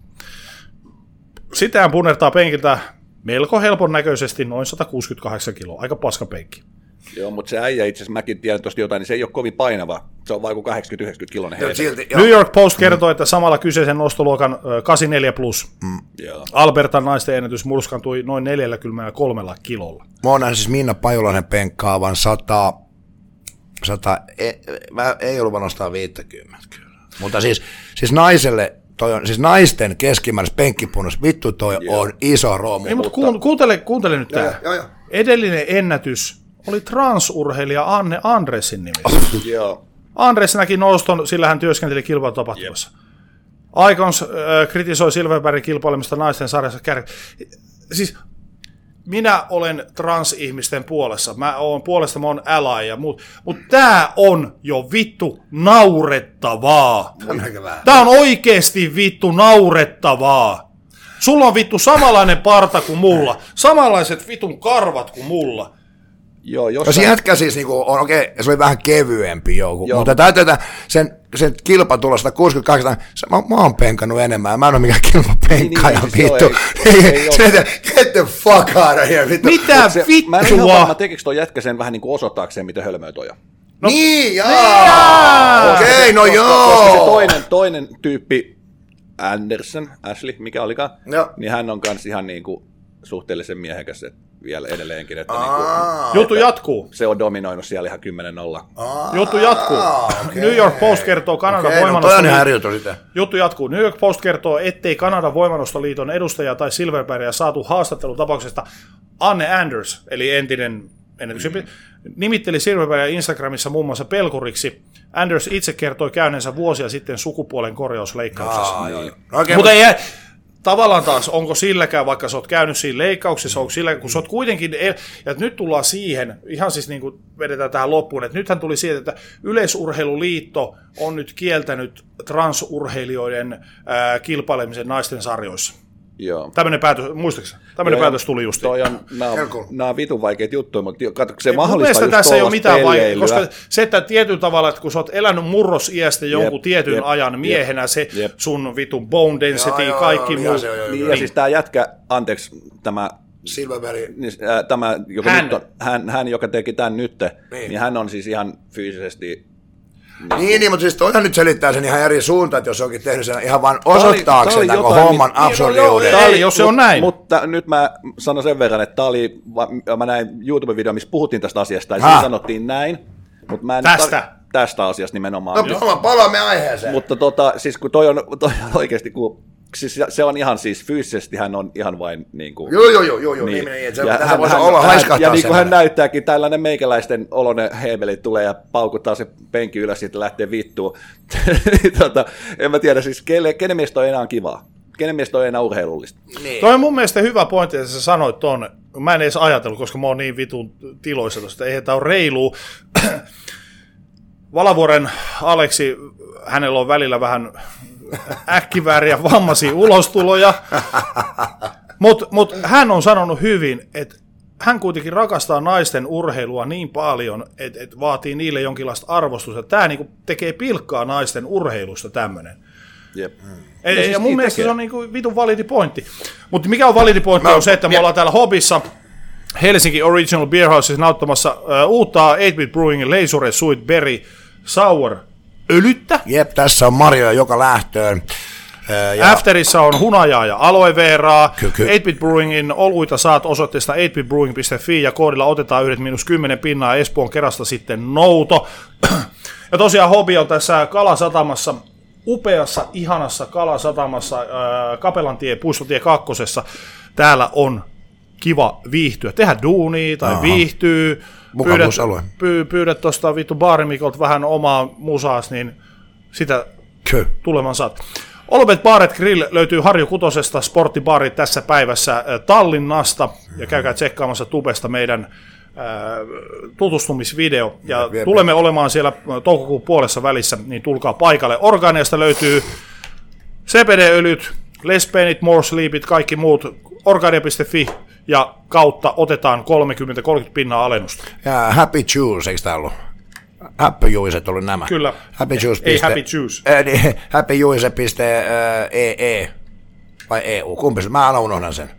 B: Sitten hän punnertaa penkiltä melko helpon näköisesti noin sata kuusikymmentäkahdeksan kiloa. Aika paska penkki.
C: Joo, mutta se äijä itse asiassa, mäkin tiedän tuosta jotain, niin se ei ole kovin painava. Se on vain kuin kahdeksankymmentä yhdeksänkymmentä kiloinen.
A: Silti,
B: New York Post kertoo, että samalla kyseisen nostoluokan kahdeksankymmentäneljä plus mm. Albertan naisten ennätys murskantui noin neljäkymmentäkolme kilolla.
A: Mä oon nähnyt siis Minna Pajulainen penkkaavan sata... Sata, ei, mä ei ollut nostaa viittäkymmentä kyllä. Mutta siis, siis naiselle, toi on, siis naisten keskimääräis penkkipunnus, vittu toi joo. on iso roomu.
B: Ei, mutta kuuntele, kuuntele nyt tää. Joo, joo. Edellinen ennätys oli transurheilija Anne Andresin nimissä.
C: Joo.
B: Andres näki noston, sillä hän työskenteli kilpailutapahtumassa. Icons äh, kritisoi Silverbergin kilpailemista naisten sarjassa kärkeä. Siis minä olen transihmisten puolessa. Mä oon puolesta, mä oon ally ja muut. Mutta tää on jo vittu naurettavaa. Tää on oikeesti vittu naurettavaa. Sulla on vittu samanlainen parta kuin mulla. Samanlaiset vitun karvat kuin mulla.
C: Joo,
A: jos no se jätkä siis niinku on okei, okay, se oli vähän kevyempi joku, joo. Mutta täytyy sen, sen kilpatulosta kuusikymmentäkahdeksan, mä, mä oon penkannut enemmän, mä en ole mikään kilpapenkkaaja, niin, niin, vittu. Ei, ei, ei, ei, get the fuck out of here, vittu.
B: Mitä
C: se,
B: vittua?
C: Mä en ihan varma, tekikö toi jätkä sen vähän niin kuin osoittaakseen, mitä hölmöä toi on.
A: No, niin, jaa! Okei, okay, no
C: koska,
A: joo!
C: Koska se toinen, toinen tyyppi, Anderson, Ashley, mikä olikaan, joo. Niin hän on kans ihan niin kuin suhteellisen miehekäs, että vielä edelleenkin. Että
A: Aa,
B: niin juttu jatkuu.
C: Se on dominoinut siellä ihan kymmenen nolla.
B: Juttu jatkuu. Okay. New York Post kertoo Kanadan okay, voimannostoliiton. No juttu jatkuu. New York Post kertoo, ettei Kanadan voimannostoliiton edustaja tai Silverbergia saatu haastattelutapauksesta. Anne Anders, eli entinen ennätyksen, nimitteli Silverbergia Instagramissa muun muassa pelkuriksi. Anders itse kertoi käyneensä vuosia sitten sukupuolen korjausleikkauksessa.
A: Aa, joo, joo. Okay,
B: mutta ei, tavallaan taas, onko silläkään, vaikka sä oot käynyt siinä leikkauksessa, onko sillä, kun sä oot kuitenkin, ja nyt tullaan siihen, ihan siis niin kuin vedetään tähän loppuun, että nythän tuli siitä, että Yleisurheiluliitto on nyt kieltänyt transurheilijoiden ää, kilpailemisen naisten sarjoissa.
C: Joo.
B: Tämmöinen päätös, muistaaksä? Tämmöinen päätös tuli just.
C: Nämä on, nämä on vitun vaikeita juttuja, mutta katso, se
B: mahdollistaa just tässä ei ole mitään vaikeaa, koska se, että tietyllä tavalla, että kun sä oot elänyt murrosiästä jonkun jep, tietyn jep, ajan miehenä, jep, se jep. sun vitun bone density, joo, kaikki muu.
C: Niin, ja siis tämä jätkä, anteeksi, tämä
A: Silverberg.
C: Äh, tämä, joka hän. Nyt on, hän, hän, joka teki tämän nyt, niin. niin hän on siis ihan fyysisesti.
A: Niin, niin, niin, mutta siis toihan nyt selittää sen ihan eri suuntaan, että jos onkin tehnyt sen ihan vaan osoittaakseen tämän homman absurdiuden.
B: Ei, jos se on näin.
C: Mutta nyt mä sanon sen verran, että tämä oli, mä näin YouTube-video, missä puhuttiin tästä asiasta, ja siinä sanottiin näin. Mutta mä en
B: tästä?
C: Tar- tästä asiasta nimenomaan.
A: No, palaamme aiheeseen.
C: Mutta tota, siis kun toi on, toi on oikeasti, kun siis se on ihan siis fyysisesti, hän on ihan vain niin kuin...
A: Joo, joo, joo, joo, niin, niin, se, tässä voisi olla haiskahtaa
C: ja niin kuin hän näyttääkin, tällainen meikäläisten oloinen heemeli tulee ja paukuttaa se penki ylös, sitten lähtee vittuun. tota, en mä tiedä, siis kelle, kenen mielestä toi enää on kivaa? Kenen mielestä toi enää urheilullista?
B: Niin. Toi on mun mielestä hyvä pointti, että sä sanoit ton. Mä en edes ajatellut, koska mä oon niin vitun tiloissa tosta. Eihän tää ole reilua. Valavuoren Aleksi, hänellä on välillä vähän äkkivääriä vammaisia ulostuloja, mutta mut hän on sanonut hyvin, että hän kuitenkin rakastaa naisten urheilua niin paljon, että et vaatii niille jonkinlaista arvostusta. Tämä niinku tekee pilkkaa naisten urheilusta tämmöinen.
C: Jep.
B: Ja, ja, siis ja mun mielestä tekee. Se on niinku vitun validi pointti. Mutta mikä on validi pointti on se, että me jep. ollaan täällä Hobissa Helsinki Original Beer Housessa nauttamassa uh, uutta eight bit Brewingin Leisure Sweet Berry Sour öljyttä.
A: Jep, tässä on marjoja joka lähtöön.
B: Ja Afterissa on hunajaa ja aloe veraa. eight bit Brewingin oluita saat osoitteesta eight bit brewing piste fi ja koodilla otetaan yhdet miinus kymmenen pinnaa Espoon kerrasta sitten nouto. Ja tosiaan Hobi on tässä Kalasatamassa, upeassa, ihanassa Kalasatamassa, äh, Kapelantie, Puistotie kakkosessa. Täällä on kiva viihtyä, tehdä duunia tai aha. viihtyy. Pyydät, py, pyydät tuosta vittu Baarimikolta vähän omaa musaas, niin sitä Kö. tuleman saat. Olbet Bar et Grill löytyy Harju Kutosesta, sporttibaarit tässä päivässä Tallinnasta, ja käykää tsekkaamassa Tubesta meidän ää, tutustumisvideo, ja viep, viep. tulemme olemaan siellä toukokuun puolessa välissä, niin tulkaa paikalle. Organiasta löytyy C B D-öljyt, Lespeenit, More Sleepit, kaikki muut, organia piste fi, ja kautta otetaan kolmekymmentä kolmekymmentä pinnaa alennusta.
A: Ja Happy Juice, eikö tämä ollut? Happy Juice oli nämä.
B: Kyllä.
A: Happy Juice.
B: Ei Happy Juice.
A: Äh, happy Juice piste e e vai E U, kumpi se? Mä aina unohdan sen.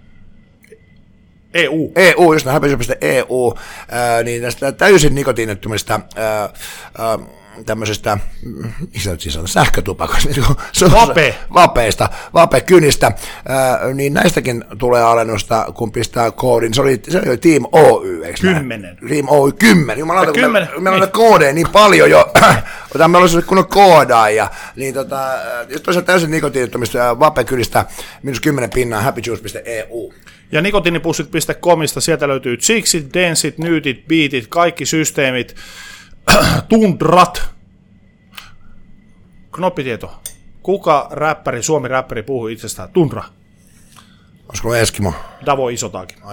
B: E U.
A: E U, just näin, happy juice piste e u, äh, niin tästä täysin nikotiinittomista äh, äh, tämmöisestä, mistä nyt siis on, sähkötupakoista,
B: Vape.
A: vapeista, vapekynistä, äh, niin näistäkin tulee alennusta, kun pistää koodin, se oli, se oli Team Oy, eikö
B: Kymmenen.
A: Team Oy, kymmenen, jumalauta, kun
B: kymmenen.
A: me, meillä on koodeja niin paljon jo, meillä olisi kunnon koodaaja, niin tota, just tosiaan täysin nikotiinittomista vapekynistä, minus kymmenen pinnaa, happy juice piste e u.
B: Ja nikotiinipussit piste comista, sieltä löytyy Chixit, Densit, Nyytit, Beatit, kaikki systeemit, Tundrat. Knoppitieto. Kuka räppäri, Suomi räppäri puhuu itsestään? Tundra.
A: Olisiko Eskimo?
B: Davo Isotaakin.
A: Oh,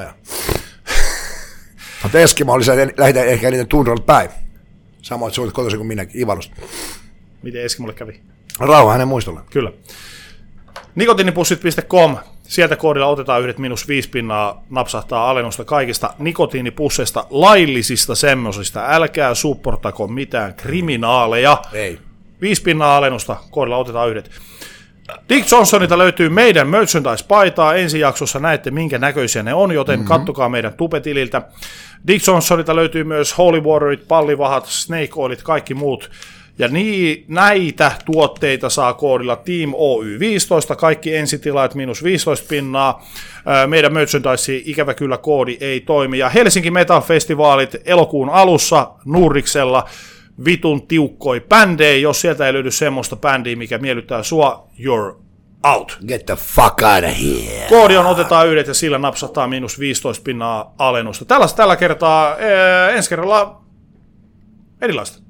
A: mutta Eskimo oli se lähitä ehkä eniten Tundralta päin. Samoin sinut kotoisin kuin minäkin, Ivalusta.
B: Miten Eskimolle kävi?
A: Rauha hänen muistolla.
B: Kyllä. Nikotiinipussit piste com. Sieltä koodilla otetaan yhdet minus viisi pinnaa, napsahtaa alennusta kaikista nikotiinipusseista, laillisista semmosista. Älkää supportako mitään kriminaaleja.
A: Ei.
B: Viisi pinnaa alennusta, koodilla otetaan yhdet. Dick Johnsonilta löytyy meidän merchandise-paitaa. Ensi jaksossa näette, minkä näköisiä ne on, joten mm-hmm. kattokaa meidän tubetililtä. Dick Johnsonilta löytyy myös Holy Waterit, pallivahat, Snake Oilit, kaikki muut. Ja niin, näitä tuotteita saa koodilla Team O Y viisitoista, kaikki ensitilaat miinus viisitoista pinnaa. Meidän merchandise ikävä kyllä koodi ei toimi. Ja Helsinki Metal-festivaalit elokuun alussa Nurriksella vitun tiukkoi bändejä. Jos sieltä ei löydy semmoista bändiä, mikä miellyttää sua, you're out.
A: Get the fuck out of here.
B: Koodi on otetaan yhdet ja sillä napsahtaa miinus viisitoista pinnaa alennusta. Tällaista tällä kertaa, ee, ensi kerralla erilaista.